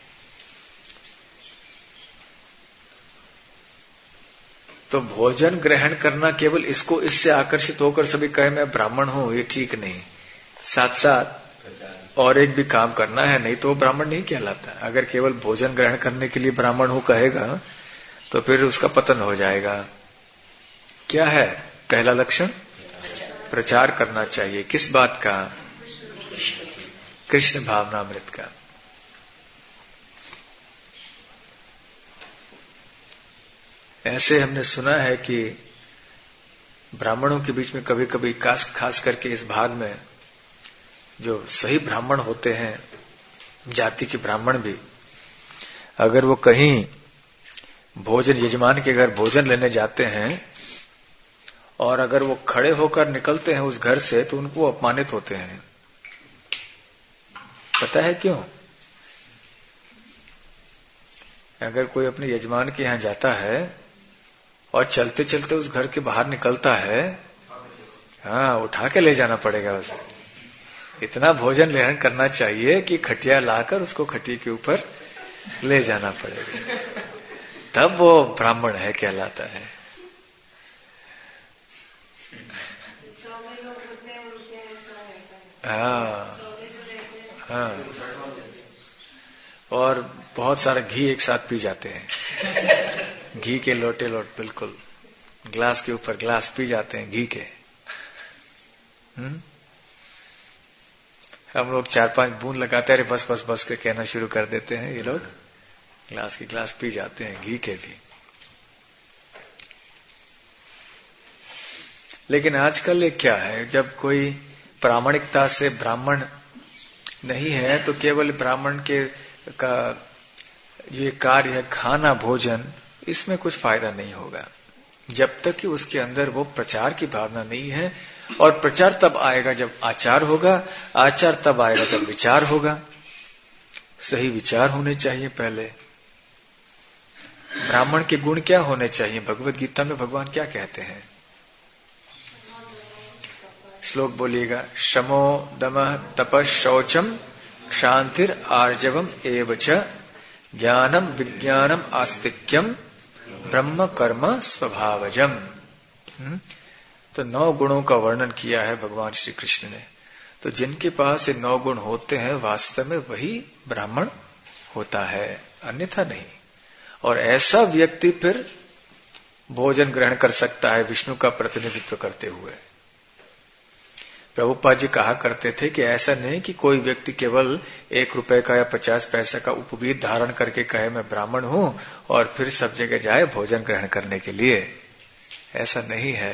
तो भोजन ग्रहण करना केवल इसको इससे आकर्षित होकर सभी कहे मैं ब्राह्मण हूं, ये ठीक नहीं। साथ साथ और एक भी काम करना है, नहीं तो वो ब्राह्मण नहीं कहलाता। अगर केवल भोजन ग्रहण करने के लिए ब्राह्मण हूं कहेगा तो फिर उसका पतन हो जाएगा। क्या है पहला लक्षण? प्रचार करना चाहिए। किस बात का? कृष्ण भावनामृत का। ऐसे हमने सुना है कि ब्राह्मणों के बीच में कभी कभी खास खास करके इस भाग में जो सही ब्राह्मण होते हैं, जाति के ब्राह्मण भी, अगर वो कहीं भोजन यजमान के घर भोजन लेने जाते हैं और अगर वो खड़े होकर निकलते हैं उस घर से, तो उनको अपमानित होते हैं। पता है क्यों? अगर कोई अपने यजमान के यहां जाता है और चलते चलते उस घर के बाहर निकलता है, हाँ, उठा के ले जाना पड़ेगा उसे। इतना भोजन ग्रहण करना चाहिए कि खटिया लाकर उसको खटिया के ऊपर ले जाना पड़ेगा, तब वो ब्राह्मण है कहलाता है। हाँ हाँ, और बहुत सारा घी एक साथ पी जाते हैं। घी के लोटे लोट, बिल्कुल ग्लास के ऊपर ग्लास पी जाते हैं घी के। हम्म हम लोग चार पांच बूंद लगाते हैं, अरे बस बस बस के कहना शुरू कर देते हैं। ये लोग ग्लास की ग्लास पी जाते हैं घी के भी। लेकिन आजकल ये क्या है, जब कोई प्रामाणिकता से ब्राह्मण नहीं है तो केवल ब्राह्मण के का ये कार्य है खाना भोजन, इसमें कुछ फायदा नहीं होगा जब तक कि उसके अंदर वो प्रचार की भावना नहीं है। और प्रचार तब आएगा जब आचार होगा, आचार तब आएगा जब विचार होगा। सही विचार होने चाहिए पहले। ब्राह्मण के गुण क्या होने चाहिए? भगवत गीता में भगवान क्या कहते हैं? श्लोक बोलिएगा। शमो दमः तपः शौचम क्षांतिर आर्जवम एवच ज्ञानम विज्ञानम आस्तिक्यम ब्रह्म कर्म स्वभावजम। तो नौ गुणों का वर्णन किया है भगवान श्री कृष्ण ने। तो जिनके पास ये नौ गुण होते हैं वास्तव में वही ब्राह्मण होता है, अन्यथा नहीं। और ऐसा व्यक्ति फिर भोजन ग्रहण कर सकता है विष्णु का प्रतिनिधित्व करते हुए। प्रभुपाद जी कहा करते थे कि ऐसा नहीं कि कोई व्यक्ति केवल एक रुपए का या पचास पैसे का उपवीत धारण करके कहे मैं ब्राह्मण हूं और फिर सब जगह जाए भोजन ग्रहण करने के लिए। ऐसा नहीं है।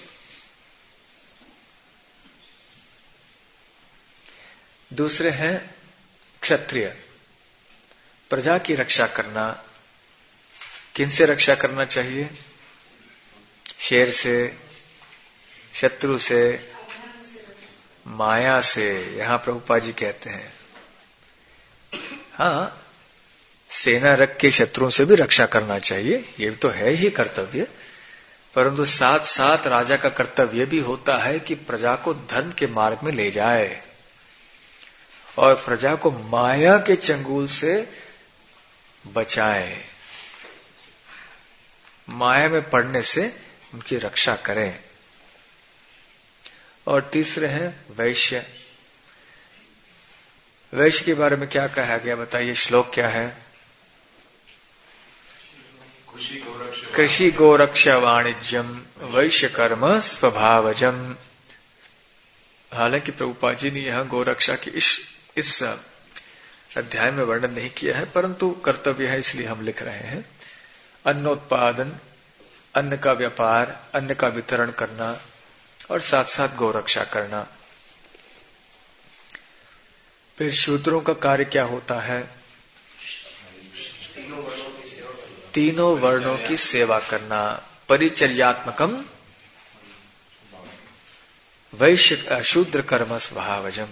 दूसरे हैं क्षत्रिय। प्रजा की रक्षा करना। किनसे रक्षा करना चाहिए? शेर से, शत्रु से, माया से। यहां प्रभुपाद जी कहते हैं हाँ, सेना रख के शत्रुओं से भी रक्षा करना चाहिए, ये तो है ही कर्तव्य। परंतु साथ साथ राजा का कर्तव्य भी होता है कि प्रजा को धर्म के मार्ग में ले जाए और प्रजा को माया के चंगुल से बचाए, माया में पड़ने से उनकी रक्षा करें। और तीसरे हैं वैश्य। वैश्य के बारे में क्या कहा गया बताइए, श्लोक क्या है? कृषि गोरक्षा वाणिज्यम वैश्य कर्म स्वभावजम। हालांकि प्रभुपाद जी ने यहां गोरक्षा की इस इस अध्याय में वर्णन नहीं किया है, परंतु कर्तव्य है इसलिए हम लिख रहे हैं। अन्नोत्पादन, अन्न का व्यापार, अन्न का वितरण करना और साथ साथ गौरक्षा करना। फिर शूद्रों का कार्य क्या होता है? तीनों वर्णों की सेवा करना। परिचर्यात्मकम वैश्य शूद्र कर्म स्वभावजम।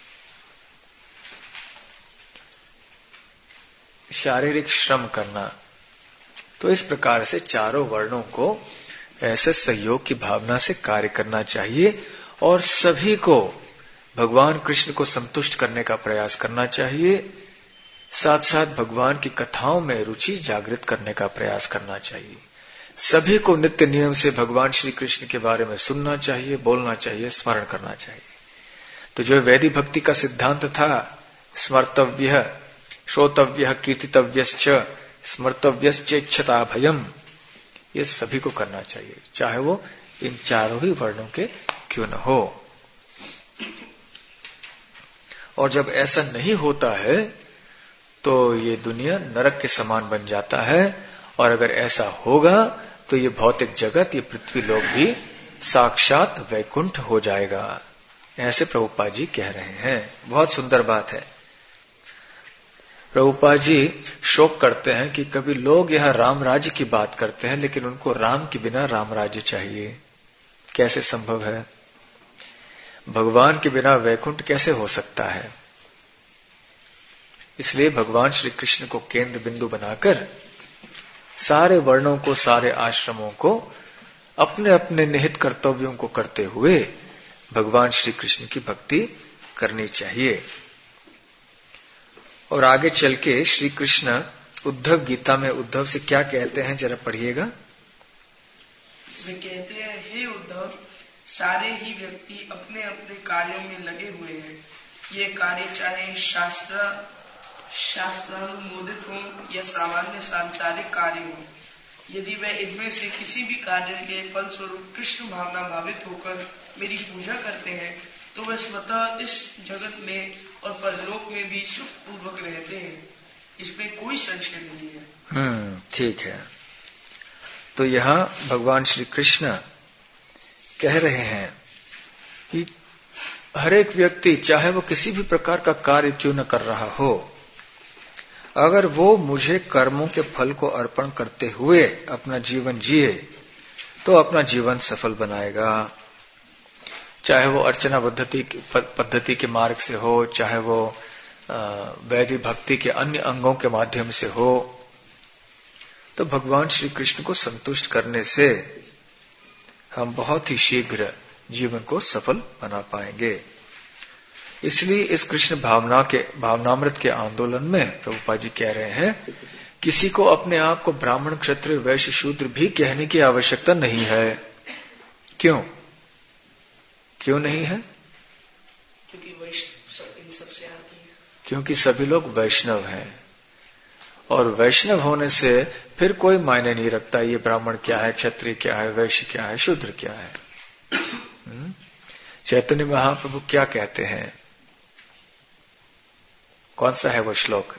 शारीरिक श्रम करना। तो इस प्रकार से चारों वर्णों को ऐसे सहयोग की भावना से कार्य करना चाहिए और सभी को भगवान कृष्ण को संतुष्ट करने का प्रयास करना चाहिए। साथ साथ भगवान की कथाओं में रुचि जागृत करने का प्रयास करना चाहिए। सभी को नित्य नियम से भगवान श्री कृष्ण के बारे में सुनना चाहिए, बोलना चाहिए, स्मरण करना चाहिए। तो जो वैदिक भक्ति का सिद्धांत था, स्मर्तव्य, श्रोतव्य, कीर्तितव्यश्च, स्मर्तव्यश्च इच्छता भयम, ये सभी को करना चाहिए, चाहे वो इन चारों ही वर्णों के क्यों न हो। और जब ऐसा नहीं होता है तो ये दुनिया नरक के समान बन जाता है, और अगर ऐसा होगा तो ये भौतिक जगत, ये पृथ्वी लोक भी साक्षात वैकुंठ हो जाएगा। ऐसे प्रभुपाद जी कह रहे हैं। बहुत सुंदर बात है। प्रभुपाद जी शोक करते हैं कि कभी लोग यह राम राज्य की बात करते हैं लेकिन उनको राम के बिना राम राज्य चाहिए। कैसे संभव है? भगवान के बिना वैकुंठ कैसे हो सकता है? इसलिए भगवान श्री कृष्ण को केंद्र बिंदु बनाकर सारे वर्णों को, सारे आश्रमों को अपने अपने निहित कर्तव्यों को करते हुए भगवान श्री कृष्ण की भक्ति करनी चाहिए। और आगे चल के श्री कृष्ण उद्धव गीता में उद्धव से क्या कहते हैं, जरा पढ़िएगा। वे कहते हैं, हे उद्धव, सारे ही व्यक्ति अपने अपने कार्यों में लगे हुए हैं। ये कार्य चाहे शास्त्र शास्त्रानुमोदित हो या सामान्य सांसारिक कार्य हो, यदि वे इनमें से किसी भी कार्य के फलस्वरूप कृष्ण भावना भावित होकर मेरी पूजा करते हैं तो वे स्वतः इस जगत में और परलोक में भी सुख पूर्वक रहते हैं। इसमें कोई संशय नहीं है। हम्म ठीक है। तो यहाँ भगवान श्री कृष्ण कह रहे हैं कि हर एक व्यक्ति, चाहे वो किसी भी प्रकार का कार्य क्यों न कर रहा हो, अगर वो मुझे कर्मों के फल को अर्पण करते हुए अपना जीवन जिए तो अपना जीवन सफल बनाएगा। चाहे वो अर्चना पद्धति पद्धति के मार्ग से हो, चाहे वो वैदिक भक्ति के अन्य अंगों के माध्यम से हो, तो भगवान श्री कृष्ण को संतुष्ट करने से हम बहुत ही शीघ्र जीवन को सफल बना पाएंगे। इसलिए इस कृष्ण भावना के भावनामृत के आंदोलन में प्रभुपाद जी कह रहे हैं, किसी को अपने आप को ब्राह्मण, क्षत्रिय, वैश्य, शूद्र भी कहने की आवश्यकता नहीं है। क्यों क्यों नहीं है? क्योंकि वैष्णव इन सबसे आगे है। क्योंकि सभी लोग वैष्णव हैं, और वैष्णव होने से फिर कोई मायने नहीं रखता ये ब्राह्मण क्या है, क्षत्रिय क्या है, वैश्य क्या है, शूद्र क्या है। चैतन्य महाप्रभु क्या कहते हैं? कौन सा है वो श्लोक?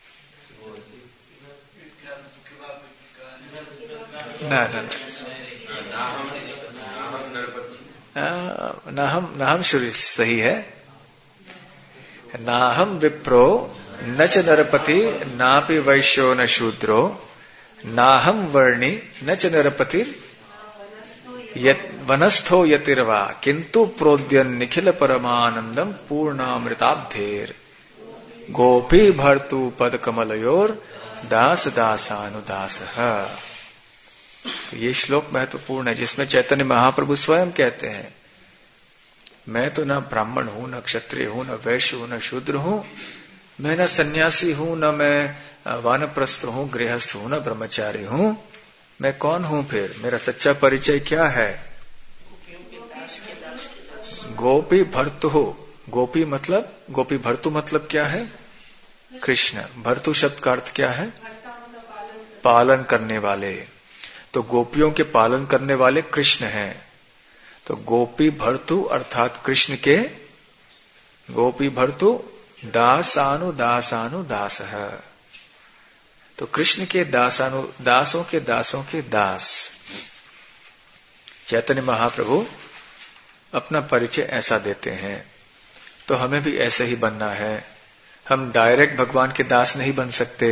ना ना ना हम ना हम शुरू सही है। ना हम विप्रो न च नरपति नापि वैश्यो न शूद्रो ना हम वर्णी न च नरपति वनस्थो यतिर्वा किंतु प्रोद्यन निखिल परमानंदम पूर्णामृताब्धेर गोपी भर्तु पद कमलयोर दास दासानुदास। ये श्लोक महत्वपूर्ण है, जिसमें चैतन्य महाप्रभु स्वयं कहते हैं, मैं तो न ब्राह्मण हूं, न क्षत्रिय हूं, न वैश्य हूं, न शूद्र हूं, मैं न सन्यासी हूं, न मैं वानप्रस्थ हूं, गृहस्थ हूं, न ब्रह्मचारी हूं। मैं कौन हूं फिर? मेरा सच्चा परिचय क्या है? गोपी भर्तु हो। गोपी मतलब, गोपी भर्तु मतलब क्या है? कृष्ण। भर्तु शब्द का अर्थ क्या है? पालन करने वाले। तो गोपियों के पालन करने वाले कृष्ण हैं। तो गोपी भर्तु अर्थात कृष्ण के, गोपी भर्तु दासानु दासानु दास है। तो कृष्ण के दासानु दासों के दासों के दास। चैतन्य महाप्रभु अपना परिचय ऐसा देते हैं, तो हमें भी ऐसे ही बनना है। हम डायरेक्ट भगवान के दास नहीं बन सकते,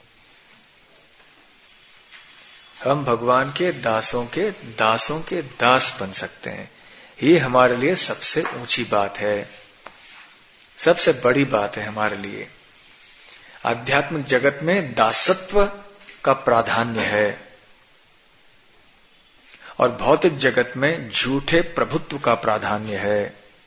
हम भगवान के दासों के दासों के दास बन सकते हैं। ये हमारे लिए सबसे ऊंची बात है, सबसे बड़ी बात है हमारे लिए। आध्यात्मिक जगत में दासत्व का प्राधान्य है और भौतिक जगत में झूठे प्रभुत्व का प्राधान्य है।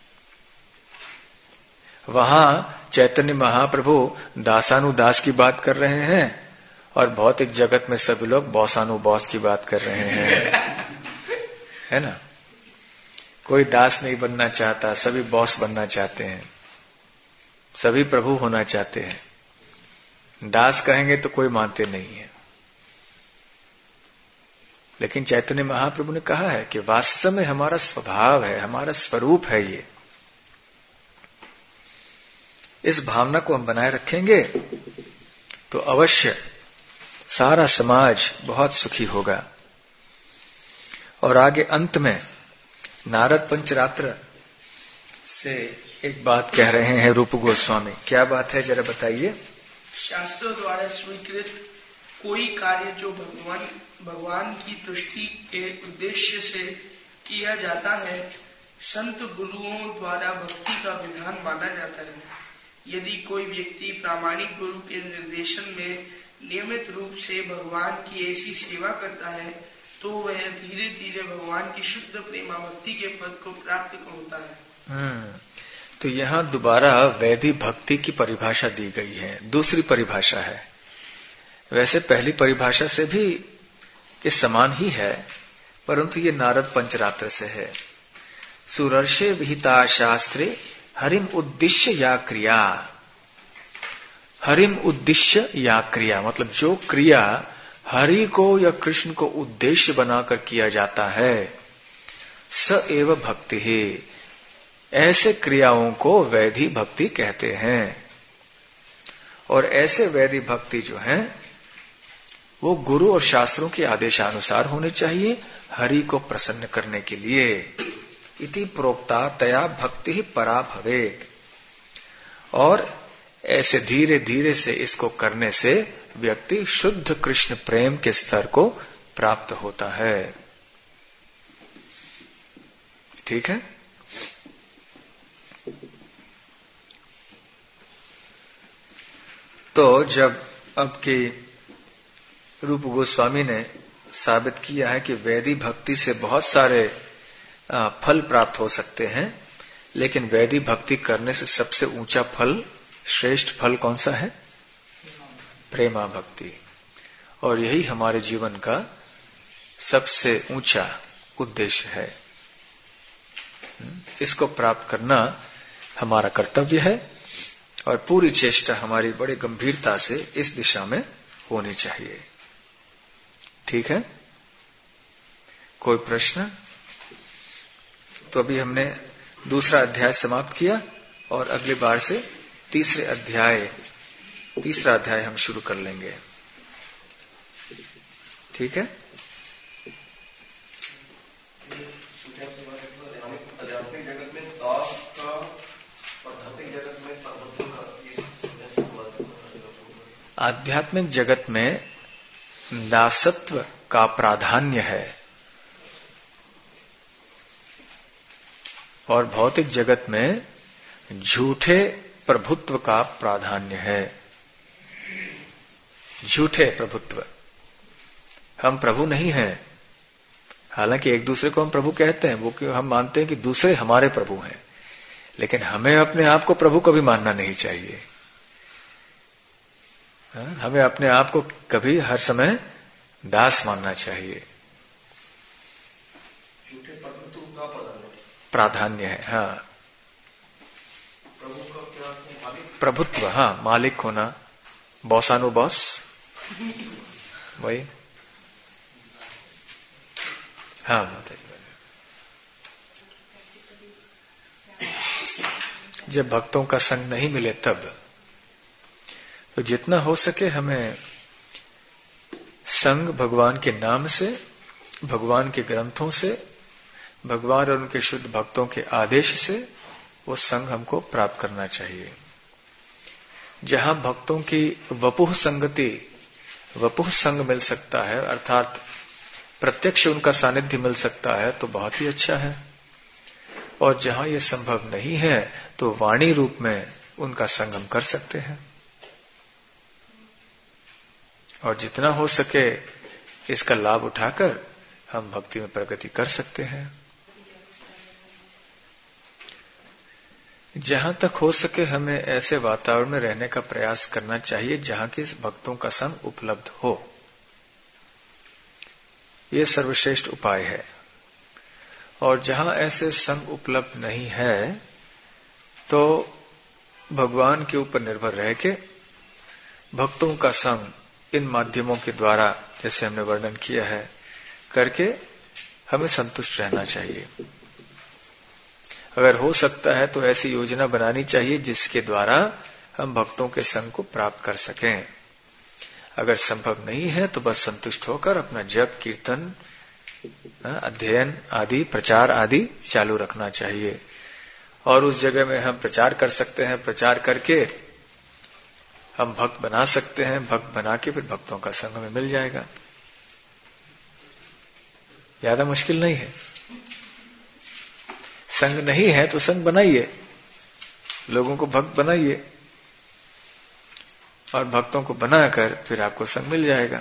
वहां चैतन्य महाप्रभु दासानुदास की बात कर रहे हैं और भौतिक जगत में सभी लोग बॉसानुबॉस की बात कर रहे हैं, है ना। कोई दास नहीं बनना चाहता, सभी बॉस बनना चाहते हैं, सभी प्रभु होना चाहते हैं। दास कहेंगे तो कोई मानते नहीं है। लेकिन चैतन्य महाप्रभु ने कहा है कि वास्तव में हमारा स्वभाव है, हमारा स्वरूप है ये। इस भावना को हम बनाए रखेंगे तो अवश्य सारा समाज बहुत सुखी होगा। और आगे अंत में नारद पंचरात्र से एक बात कह रहे हैं रूप गोस्वामी। क्या बात है जरा बताइए। शास्त्रों द्वारा स्वीकृत कोई कार्य जो भगवान भगवान की तुष्टि के उद्देश्य से किया जाता है, संत गुरुओं द्वारा भक्ति का विधान माना जाता है। यदि कोई व्यक्ति प्रामाणिक गुरु के निर्देशन में नियमित रूप से भगवान की ऐसी सेवा करता है, तो वह धीरे धीरे भगवान की शुद्ध प्रेमा भक्ति के पद को प्राप्त होता है। हम्म तो यहाँ दोबारा वैधि भक्ति की परिभाषा दी गई है, दूसरी परिभाषा है। वैसे पहली परिभाषा से भी ये समान ही है, परंतु ये नारद पंचरात्र से है। सुरर्षे विहिता शास्त्रे हरिम उद्देश्य या क्रिया। हरिम उद्देश्य या क्रिया मतलब जो क्रिया हरि को या कृष्ण को उद्देश्य बनाकर किया जाता है, स एव भक्ति है। ऐसे क्रियाओं को वैधि भक्ति कहते हैं। और ऐसे वैधि भक्ति जो है वो गुरु और शास्त्रों के आदेशानुसार होने चाहिए, हरि को प्रसन्न करने के लिए। इति प्रोक्ता तया भक्ति ही परा भवेत। और ऐसे धीरे धीरे से इसको करने से व्यक्ति शुद्ध कृष्ण प्रेम के स्तर को प्राप्त होता है। ठीक है। तो जब अब की रूप गोस्वामी ने साबित किया है कि वैधि भक्ति से बहुत सारे फल प्राप्त हो सकते हैं, लेकिन वैधि भक्ति करने से सबसे ऊंचा फल, श्रेष्ठ फल कौन सा है? प्रेमा भक्ति। और यही हमारे जीवन का सबसे ऊंचा उद्देश्य है। इसको प्राप्त करना हमारा कर्तव्य है और पूरी चेष्टा हमारी बड़ी गंभीरता से इस दिशा में होनी चाहिए। ठीक है। कोई प्रश्न? तो अभी हमने दूसरा अध्याय समाप्त किया और अगली बार से तीसरे अध्याय तीसरा अध्याय हम शुरू कर लेंगे। ठीक है। आध्यात्मिक जगत में दास का और भौतिक जगत में प्रभुत्व का आध्यात्मिक जगत में दासत्व का प्राधान्य है और भौतिक जगत में झूठे प्रभुत्व का प्राधान्य है। झूठे प्रभुत्व, हम प्रभु नहीं हैं। हालांकि एक दूसरे को हम प्रभु कहते हैं, वो क्यों हम मानते हैं कि दूसरे हमारे प्रभु हैं, लेकिन हमें अपने आप को प्रभु कभी मानना नहीं चाहिए। हमें अपने आप को कभी हर समय दास मानना चाहिए। झूठे प्रभुत्व का प्राधान्य है। हाँ, प्रभु का क्या है? मालिक, प्रभुत्व। हाँ, मालिक होना, बॉसानुबॉस, वही। हाँ माता जी। जब भक्तों का संग नहीं मिले तब तो जितना हो सके हमें संग भगवान के नाम से, भगवान के ग्रंथों से, भगवान और उनके शुद्ध भक्तों के आदेश से वो संग हमको प्राप्त करना चाहिए। जहां भक्तों की वपुह संगति, वपुह संग मिल सकता है, अर्थात प्रत्यक्ष उनका सानिध्य मिल सकता है, तो बहुत ही अच्छा है। और जहां यह संभव नहीं है तो वाणी रूप में उनका संगम कर सकते हैं। और जितना हो सके इसका लाभ उठाकर हम भक्ति में प्रगति कर सकते हैं। जहां तक हो सके हमें ऐसे वातावरण में रहने का प्रयास करना चाहिए जहां के भक्तों का संग उपलब्ध हो। यह सर्वश्रेष्ठ उपाय है। और जहां ऐसे संग उपलब्ध नहीं है तो भगवान के ऊपर निर्भर रह के भक्तों का संग इन माध्यमों के द्वारा, जैसे हमने वर्णन किया है, करके हमें संतुष्ट रहना चाहिए। अगर हो सकता है तो ऐसी योजना बनानी चाहिए जिसके द्वारा हम भक्तों के संग को प्राप्त कर सकें। अगर संभव नहीं है तो बस संतुष्ट होकर अपना जप, कीर्तन, अध्ययन आदि, प्रचार आदि चालू रखना चाहिए। और उस जगह में हम प्रचार कर सकते हैं, प्रचार करके हम भक्त बना सकते हैं। भक्त बना के फिर भक्तों का संग हमें मिल जाएगा। ज्यादा मुश्किल नहीं है। संग नहीं है तो संग बनाइए, लोगों को भक्त बनाइए और भक्तों को बनाकर फिर आपको संग मिल जाएगा।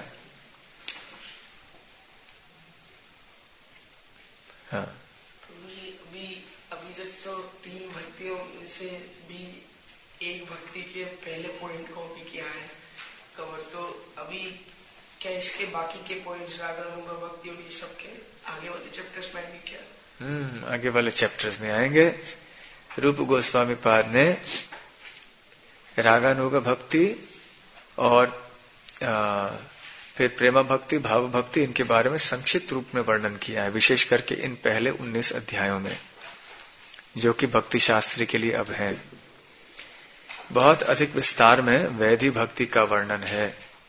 हाँ, अभी अभी अभी तक तो तीन भक्तियों में से भी एक भक्ति के पहले पॉइंट को भी किया है कवर। तो अभी क्या इसके बाकी के पॉइंट्स, रागानुगा भक्ति और ये सब के आगे वाले चैप्टर्स में आएंगे क्या? हम्म आगे वाले चैप्टर्स में आएंगे। रूप गोस्वामी पाद ने रागानुगा भक्ति और आ, फिर प्रेमा भक्ति, भाव भक्ति, इनके बारे में संक्षिप्त रूप में वर्णन किया है, विशेष करके इन पहले उन्नीस अध्यायों में, जो कि भक्ति शास्त्र के लिए अब है। बहुत अधिक विस्तार में वैधि भक्ति का वर्णन है।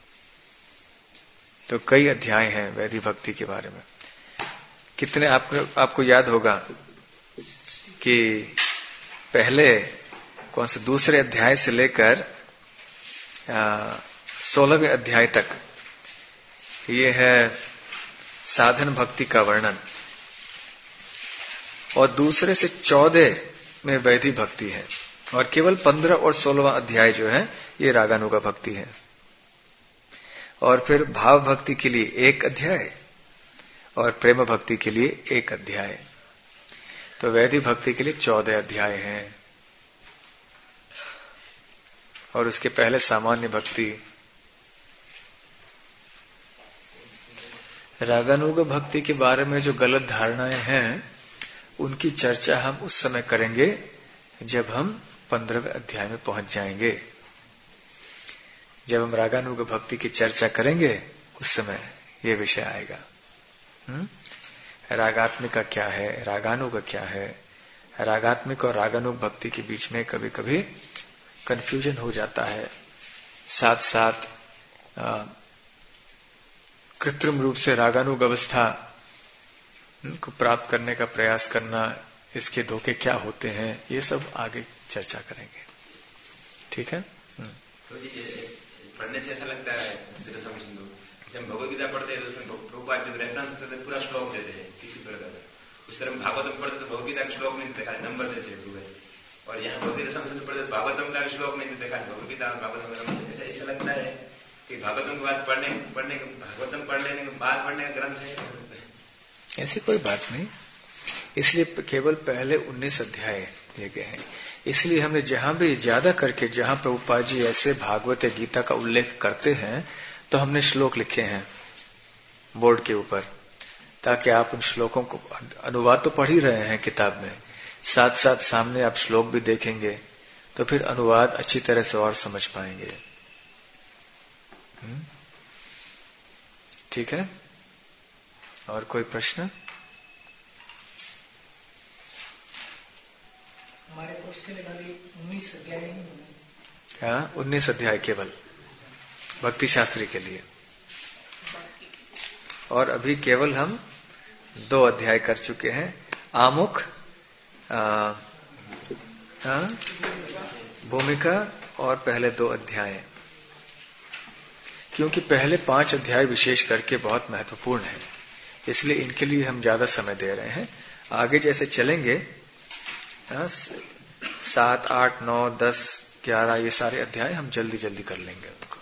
तो कई अध्याय हैं वैधि भक्ति के बारे में। कितने आपको आपको याद होगा कि पहले कौन से दूसरे अध्याय से लेकर सोलहवें अध्याय तक ये है साधन भक्ति का वर्णन, और दूसरे से चौदह में वैधि भक्ति है, और केवल पंद्रह और सोलहवां अध्याय जो है ये रागानुगा भक्ति है। और फिर भाव भक्ति के लिए एक अध्याय और प्रेम भक्ति के लिए एक अध्याय। तो वैधि भक्ति के लिए चौदह अध्याय हैं। और उसके पहले सामान्य भक्ति। रागानुगा भक्ति के बारे में जो गलत धारणाएं हैं उनकी चर्चा हम उस समय करेंगे जब हम पंद्रहवें अध्याय में पहुंच जाएंगे। जब हम रागानुगा भक्ति की चर्चा करेंगे उस समय ये विषय आएगा। हुँ? रागात्मिका क्या है, रागानुगा क्या है, रागात्मिक और रागानुग भक्ति के बीच में कभी कभी कंफ्यूजन हो जाता है। साथ साथ कृत्रिम रूप से रागानुग अवस्था को प्राप्त करने का प्रयास करना, इसके धोखे क्या होते हैं, ये सब आगे चर्चा करेंगे। ठीक है। तो पढ़ने से ऐसा लगता है जैसे हम भगवद गीता पढ़ते हैं तो उसमें प्रभुपाद जब रेफरेंस देते पूरा श्लोक देते हैं किसी प्रकार का, उस तरह भागवतम पढ़ते तो भगवद गीता का श्लोक नहीं देते, खाली नंबर देते हैं। और यहाँ भगवद गीता समझते पढ़ते भागवतम का श्लोक नहीं देते, खाली भगवद गीता भागवतम का नंबर देते। ऐसा लगता है कि भागवतम के बाद पढ़ने पढ़ने भागवतम पढ़ लेने के बाद पढ़ने का ग्रंथ है। ऐसी कोई बात नहीं, इसलिए केवल पहले उन्नीस अध्याय दिए गए हैं। इसलिए हमने जहां भी ज्यादा करके जहां प्रभुपाद जी ऐसे भागवत गीता का उल्लेख करते हैं तो हमने श्लोक लिखे हैं बोर्ड के ऊपर, ताकि आप उन श्लोकों को, अनुवाद तो पढ़ ही रहे हैं किताब में, साथ साथ सामने आप श्लोक भी देखेंगे तो फिर अनुवाद अच्छी तरह से और समझ पाएंगे। ठीक है। और कोई प्रश्न? हमारे कोर्स के लिए खाली उन्नीस अध्याय नहीं होंगे। हाँ, उन्नीस अध्याय केवल भक्ति शास्त्री के लिए। और अभी केवल हम दो अध्याय कर चुके हैं, आमुख आ, भूमिका और पहले दो अध्याय, क्योंकि पहले पांच अध्याय विशेष करके बहुत महत्वपूर्ण है, इसलिए इनके लिए हम ज्यादा समय दे रहे हैं। आगे जैसे चलेंगे सात आठ नौ दस ग्यारह ये सारे अध्याय हम जल्दी जल्दी कर लेंगे उनको।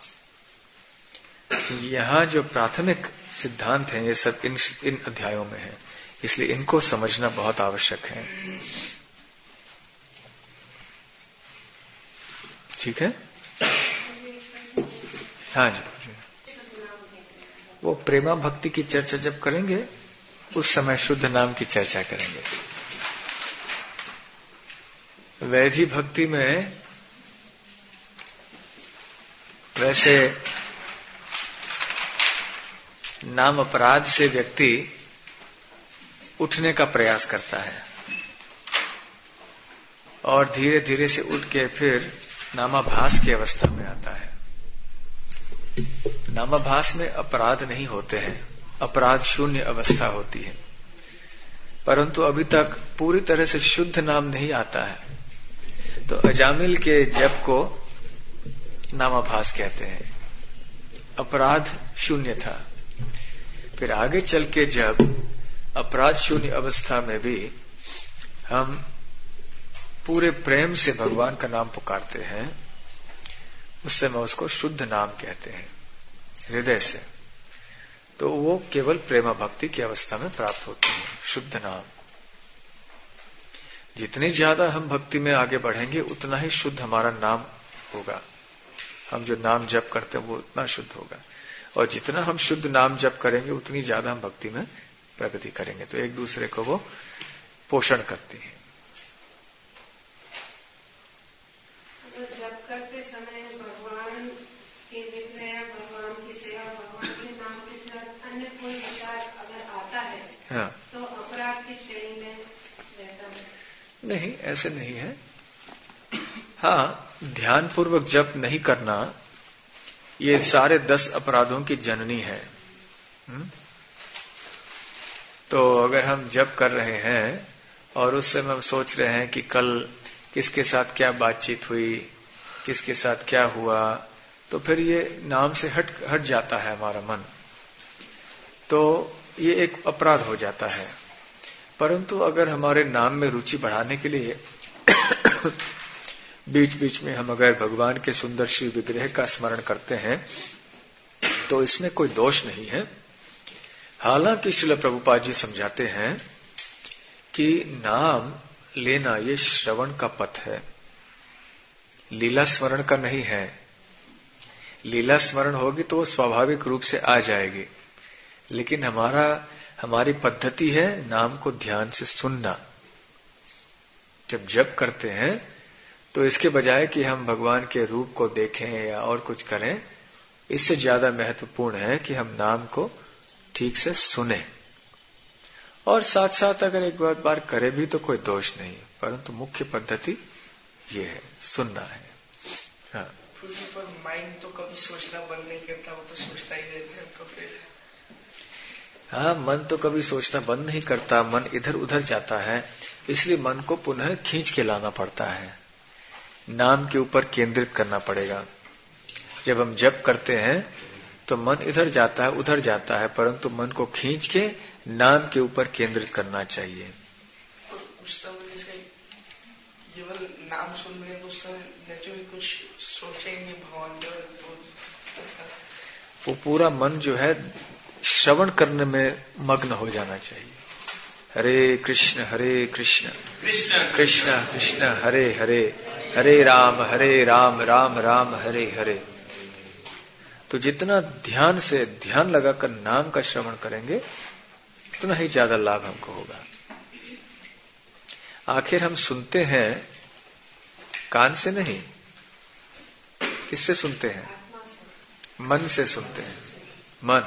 यहाँ जो प्राथमिक सिद्धांत हैं ये सब इन इन अध्यायों में है, इसलिए इनको समझना बहुत आवश्यक है। ठीक है। हाँ जी, वो प्रेमा भक्ति की चर्चा जब करेंगे उस समय शुद्ध नाम की चर्चा करेंगे। वैधि भक्ति में वैसे नाम अपराध से व्यक्ति उठने का प्रयास करता है और धीरे धीरे से उठ के फिर नामाभास की अवस्था में आता है। नामाभास में अपराध नहीं होते हैं, अपराध शून्य अवस्था होती है, परंतु अभी तक पूरी तरह से शुद्ध नाम नहीं आता है। तो अजामिल के जप को नामाभास कहते हैं, अपराध शून्य था। फिर आगे चल के जब अपराध शून्य अवस्था में भी हम पूरे प्रेम से भगवान का नाम पुकारते हैं, उस समय उसको शुद्ध नाम कहते हैं, हृदय से। तो वो केवल प्रेमा भक्ति की अवस्था में प्राप्त होती है, शुद्ध नाम। जितनी ज्यादा हम भक्ति में आगे बढ़ेंगे उतना ही शुद्ध हमारा नाम होगा। हम जो नाम जप करते हैं वो उतना शुद्ध होगा, और जितना हम शुद्ध नाम जप करेंगे उतनी ज्यादा हम भक्ति में प्रगति करेंगे। तो एक दूसरे को वो पोषण करती है। जप करते समय भगवान के विग्रह, भगवान की सेवा, भगवान के नाम के साथ अन्य कोई विचार अगर आता है, हाँ, तो अपराध की श्रेणी में रहता है? नहीं, ऐसे नहीं है। हाँ, ध्यान पूर्वक जप नहीं करना ये सारे दस अपराधों की जननी है। हुँ? तो अगर हम जप कर रहे हैं और उस समय हम सोच रहे हैं कि कल किसके साथ क्या बातचीत हुई, किसके साथ क्या हुआ, तो फिर ये नाम से हट हट जाता है हमारा मन, तो ये एक अपराध हो जाता है। परंतु अगर हमारे नाम में रुचि बढ़ाने के लिए बीच बीच में हम अगर भगवान के सुंदर श्री विग्रह का स्मरण करते हैं तो इसमें कोई दोष नहीं है। हालांकि श्रील प्रभुपाद जी समझाते हैं कि नाम लेना ये श्रवण का पथ है, लीला स्मरण का नहीं है। लीला स्मरण होगी तो वो स्वाभाविक रूप से आ जाएगी, लेकिन हमारा हमारी पद्धति है नाम को ध्यान से सुनना। जब जप करते हैं तो इसके बजाय कि हम भगवान के रूप को देखें या और कुछ करें, इससे ज्यादा महत्वपूर्ण है कि हम नाम को ठीक से सुने, और साथ साथ अगर एक बार बार करे भी तो कोई दोष नहीं, परंतु मुख्य पद्धति ये है, सुनना है। हाँ, पर माइंड तो कभी सोचना बंद नहीं करता, वो तो सोचता ही रहता है। तो फिर हाँ, मन तो कभी सोचना बंद नहीं करता, मन इधर उधर जाता है, इसलिए मन को पुनः खींच के लाना पड़ता है, नाम के ऊपर केंद्रित करना पड़ेगा। जब हम जप करते हैं तो मन इधर जाता है उधर जाता है, परंतु मन को खींच के नाम के ऊपर केंद्रित करना चाहिए। तो उस समय से केवल नाम सुन रहे तो उस समय नेचुरली कुछ सोचेंगे भगवान जो तो वो पूरा मन जो है श्रवण करने में मग्न हो जाना चाहिए। हरे कृष्ण हरे कृष्ण कृष्ण कृष्ण हरे हरे, हरे राम हरे राम राम राम हरे हरे। तो जितना ध्यान से ध्यान लगाकर नाम का श्रवण करेंगे उतना ही ज्यादा लाभ हमको होगा। आखिर हम सुनते हैं कान से नहीं, किससे सुनते हैं? मन से सुनते हैं। मन,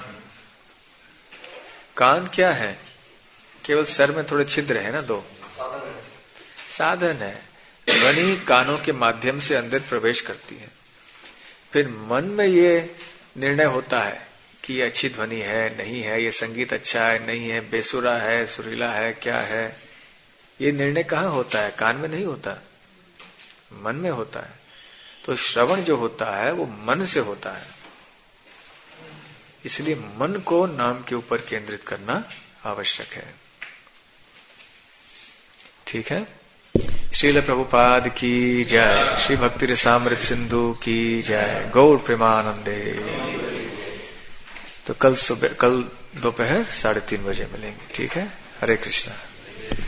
कान क्या है? केवल सर में थोड़े छिद्र है ना, दो साधन है। ध्वनि कानों के माध्यम से अंदर प्रवेश करती है, फिर मन में ये निर्णय होता है कि ये अच्छी ध्वनि है नहीं है, ये संगीत अच्छा है नहीं है, बेसुरा है सुरीला है क्या है। ये निर्णय कहाँ होता है? कान में नहीं होता, मन में होता है। तो श्रवण जो होता है वो मन से होता है, इसलिए मन को नाम के ऊपर केंद्रित करना आवश्यक है। ठीक है। श्रील प्रभुपाद की जय, श्री भक्ति रसामृत सिंधु की जय, गौर प्रेमानंदे। तो कल सुबह, कल दोपहर साढ़े तीन बजे मिलेंगे। ठीक है। हरे कृष्णा।